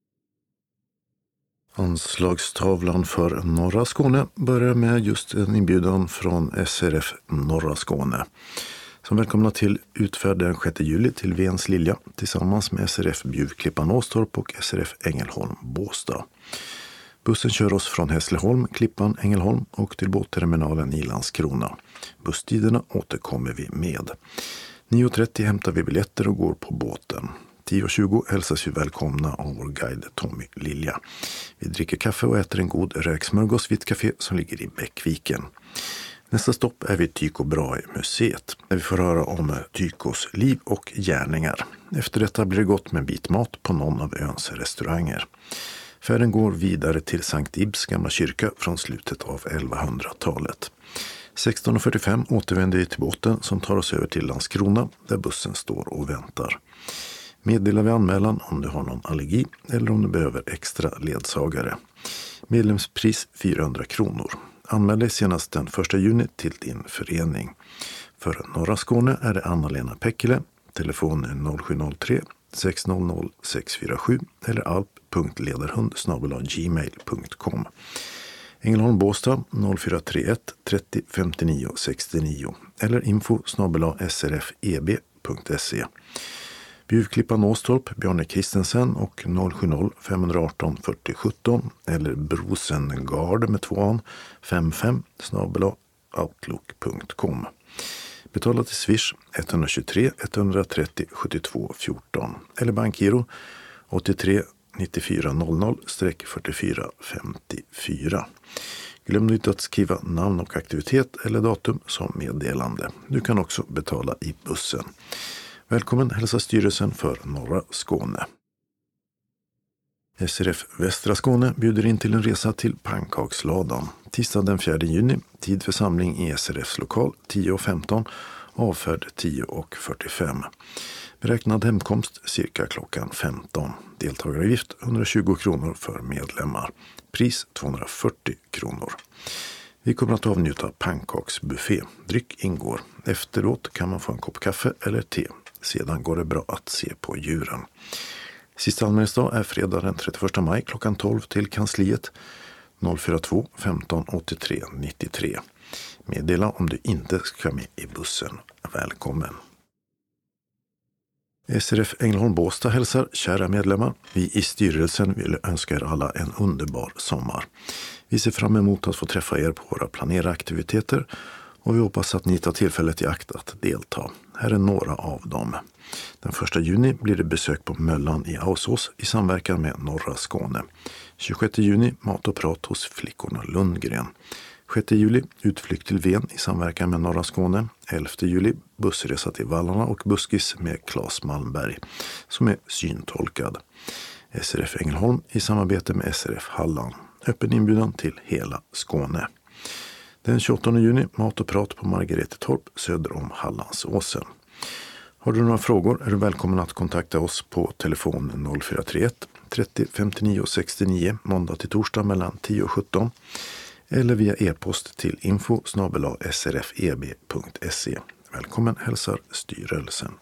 Anslagstavlan för norra Skåne börjar med just en inbjudan från SRF Norra Skåne som välkomnar till utfärd den 6 juli till Vens Lilja tillsammans med SRF Bjuvklippan Åstorp och SRF Ängelholm Båstad. Bussen kör oss från Hässleholm, Klippan, Ängelholm och till båtterminalen i Landskrona. Busstiderna återkommer vi med. 9.30 hämtar vi biljetter och går på båten. 10.20 hälsas vi välkomna av vår guide Tommy Lilja. Vi dricker kaffe och äter en god räksmörgås vid ett café som ligger i Bäckviken. Nästa stopp är vid Tycho Brahe-museet där vi får höra om Tychos liv och gärningar. Efter detta blir det gott med bitmat på någon av öns restauranger. Färden går vidare till Sankt Ibs gamla kyrka från slutet av 1100-talet. 16.45 återvänder vi till båten som tar oss över till Landskrona där bussen står och väntar. Meddela vid anmälan om du har någon allergi eller om du behöver extra ledsagare. Medlemspris 400 kronor. Anmäl dig senast den 1 juni till din förening. För norra Skåne är det Anna-Lena Pekkele, telefon 0703 600 647 eller alp.ledarhund@gmail.com. Ängelholm Båstad 0431 30 59 69 eller info@srfeb.se. Bjuvklippan Åstorp, Bjarne Kristensen och 070 518 40 17 eller Brosengard med 2an 55@outlook.com. Betala till Swish 123 130 72 14 eller bankgiro 83 94 00-44 54. Glöm inte att skriva namn och aktivitet eller datum som meddelande. Du kan också betala i bussen. Välkommen hälsar styrelsen för norra Skåne. SRF Västra Skåne bjuder in till en resa till Pannkaksladan. Tisdag den 4 juni, tid för samling i SRFs lokal 10.15, avfärd 10.45. Beräknad hemkomst cirka klockan 15. Deltagaravgift 120 kronor för medlemmar. Pris 240 kronor. Vi kommer att avnjuta pannkaksbuffé. Dryck ingår. Efteråt kan man få en kopp kaffe eller te. Sedan går det bra att se på djuren. Sista anmälningsdag är fredag den 31 maj klockan 12 till kansliet 042 15 83 93. Meddela om du inte ska med i bussen. Välkommen! SRF Ängelholm Båstad hälsar kära medlemmar. Vi i styrelsen vill önska er alla en underbar sommar. Vi ser fram emot att få träffa er på våra planerade aktiviteter och vi hoppas att ni tar tillfället i akt att delta. Här är några av dem. Den 1 juni blir det besök på Möllan i Ausås i samverkan med norra Skåne. 26 juni mat och prat hos flickorna Lundgren. 6 juli utflykt till Ven i samverkan med norra Skåne. 11 juli bussresa till Vallarna och buskis med Claes Malmberg som är syntolkad. SRF Ängelholm i samarbete med SRF Halland. Öppen inbjudan till hela Skåne. Den 28 juni mat och prat på Margaretetorp söder om Hallandsåsen. Har du några frågor är du välkommen att kontakta oss på telefon 0431 30 59 69 måndag till torsdag mellan 10 och 17 eller via e-post till info@srfeb.se. Välkommen hälsar styrelsen.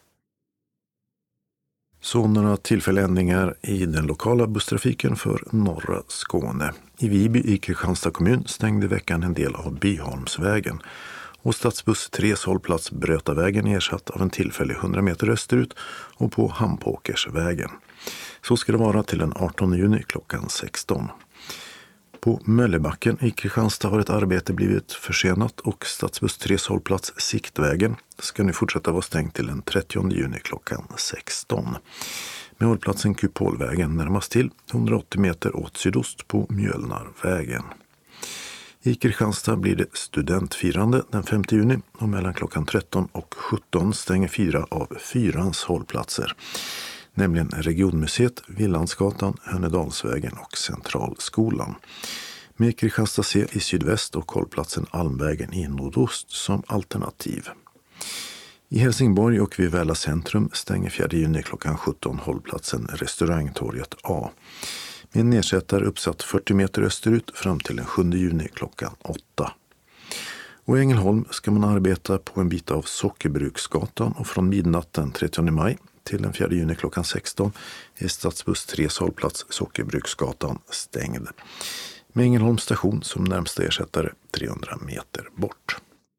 Så några tillfälliga ändringar i den lokala busstrafiken för norra Skåne. I Viby i Kristianstad kommun stängde veckan en del av Byholmsvägen och stadsbuss 3:s hållplats Brötavägen ersatt av en tillfällig 100 meter österut och på Hampåkersvägen. Så ska det vara till den 18 juni klockan 16. På Möllebacken i Kristianstad har ett arbete blivit försenat och stadsbuss 3:s hållplats Siktvägen ska nu fortsätta vara stängt till den 30 juni klockan 16. Med hållplatsen Kupolvägen närmast till 180 meter åt sydost på Mjölnarvägen. I Kristianstad blir det studentfirande den 5 juni och mellan klockan 13 och 17 stänger 4 av 4:s hållplatser. Nämligen Regionmuseet, Villandsgatan, Hönedalsvägen och Centralskolan. Med Kristianstad C i sydväst och hållplatsen Almvägen i nordost som alternativ. I Helsingborg och vid Väla centrum stänger 4 juni klockan 17 hållplatsen Restaurangtorget A. Med en nedsättare uppsatt 40 meter österut fram till den 7 juni klockan 8. Och i Ängelholm ska man arbeta på en bit av Sockerbruksgatan och från midnatt den 30 maj till den 4 juni klockan 16 är stadsbuss 3:s hållplats Sockerbruksgatan stängd. Med Ängelholms station som närmsta ersättare 300 meter bort.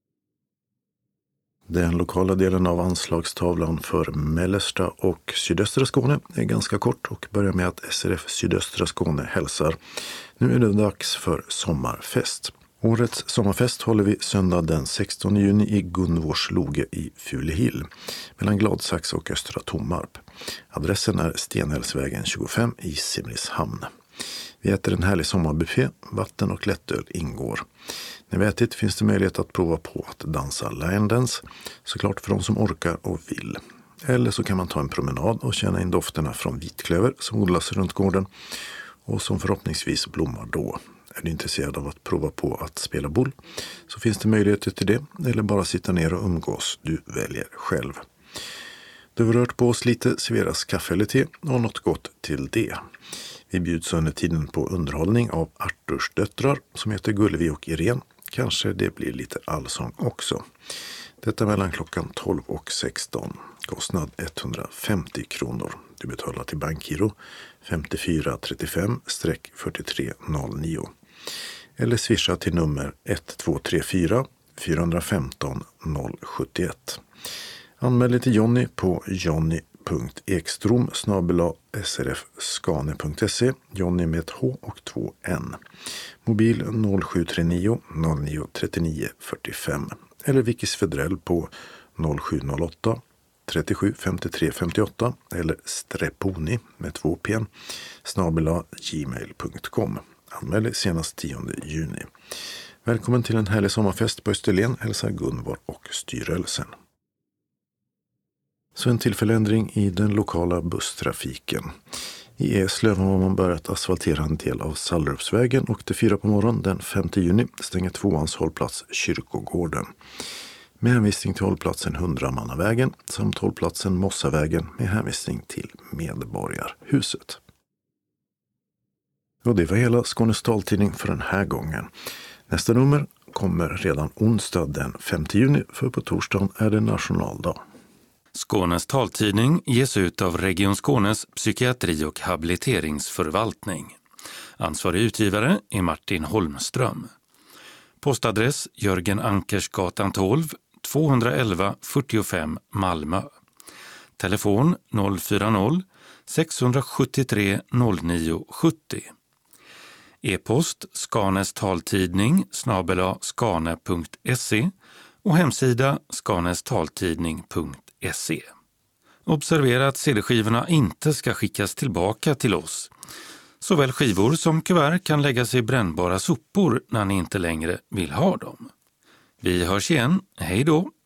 Den lokala delen av anslagstavlan för mellersta och sydöstra Skåne är ganska kort och börjar med att SRF Sydöstra Skåne hälsar. Nu är det dags för sommarfest. Årets sommarfest håller vi söndag den 16 juni i Gunvorsloge i Fulehill mellan Gladsax och Östra Tomarp. Adressen är Stenhällsvägen 25 i Simrishamn. Vi äter en härlig sommarbuffé, vatten och lättöl ingår. När vi ätit finns det möjlighet att prova på att dansa line dance, såklart för de som orkar och vill. Eller så kan man ta en promenad och känna in dofterna från vitklöver som odlas runt gården och som förhoppningsvis blommar då. Är du intresserad av att prova på att spela boll så finns det möjligheter till det eller bara sitta ner och umgås. Du väljer själv. Då vi rört på oss lite serveras kaffe eller te och något gott till det. Vi bjuds under tiden på underhållning av Arturs döttrar som heter Gullevi och Irene. Kanske det blir lite allsång också. Detta mellan klockan 12 och 16. Kostnad 150 kronor. Du betalar till bankgiro 5435-4309. Eller swisha till nummer 1234 415 071. Anmäl dig till Jonny på jonny.ekstrom@srfskane.se. Jonny med ett H och 2 N. Mobil 0739 09 39 45. Eller Vickis Fedrell på 0708 37 53 58 eller streponi med 2 P @gmail.com. Anmäl dig senast 10 juni. Välkommen till en härlig sommarfest på Österlen, hälsar Gunvor och styrelsen. Så en tillfälländring i den lokala busstrafiken. I Eslöv har man börjat asfaltera en del av Sallerupsvägen och till 4 på morgonen den 5 juni stänger 2:ans hållplats Kyrkogården. Med hänvisning till hållplatsen 100-mannavägen samt hållplatsen Mossavägen med hänvisning till Medborgarhuset. Och det var hela Skånes taltidning för den här gången. Nästa nummer kommer redan onsdag den 5 juni för på torsdagen är det nationaldag. Skånes taltidning ges ut av Region Skånes psykiatri- och habiliteringsförvaltning. Ansvarig utgivare är Martin Holmström. Postadress Jörgen Ankersgatan 12, 211 45 Malmö. Telefon 040-673 0970. E-post Skanes taltidning @skane.se och hemsida skanestaltidning.se. Observera att CD-skivorna inte ska skickas tillbaka till oss. Såväl skivor som kuvert kan läggas i brännbara sopor när ni inte längre vill ha dem. Vi hörs igen. Hej då!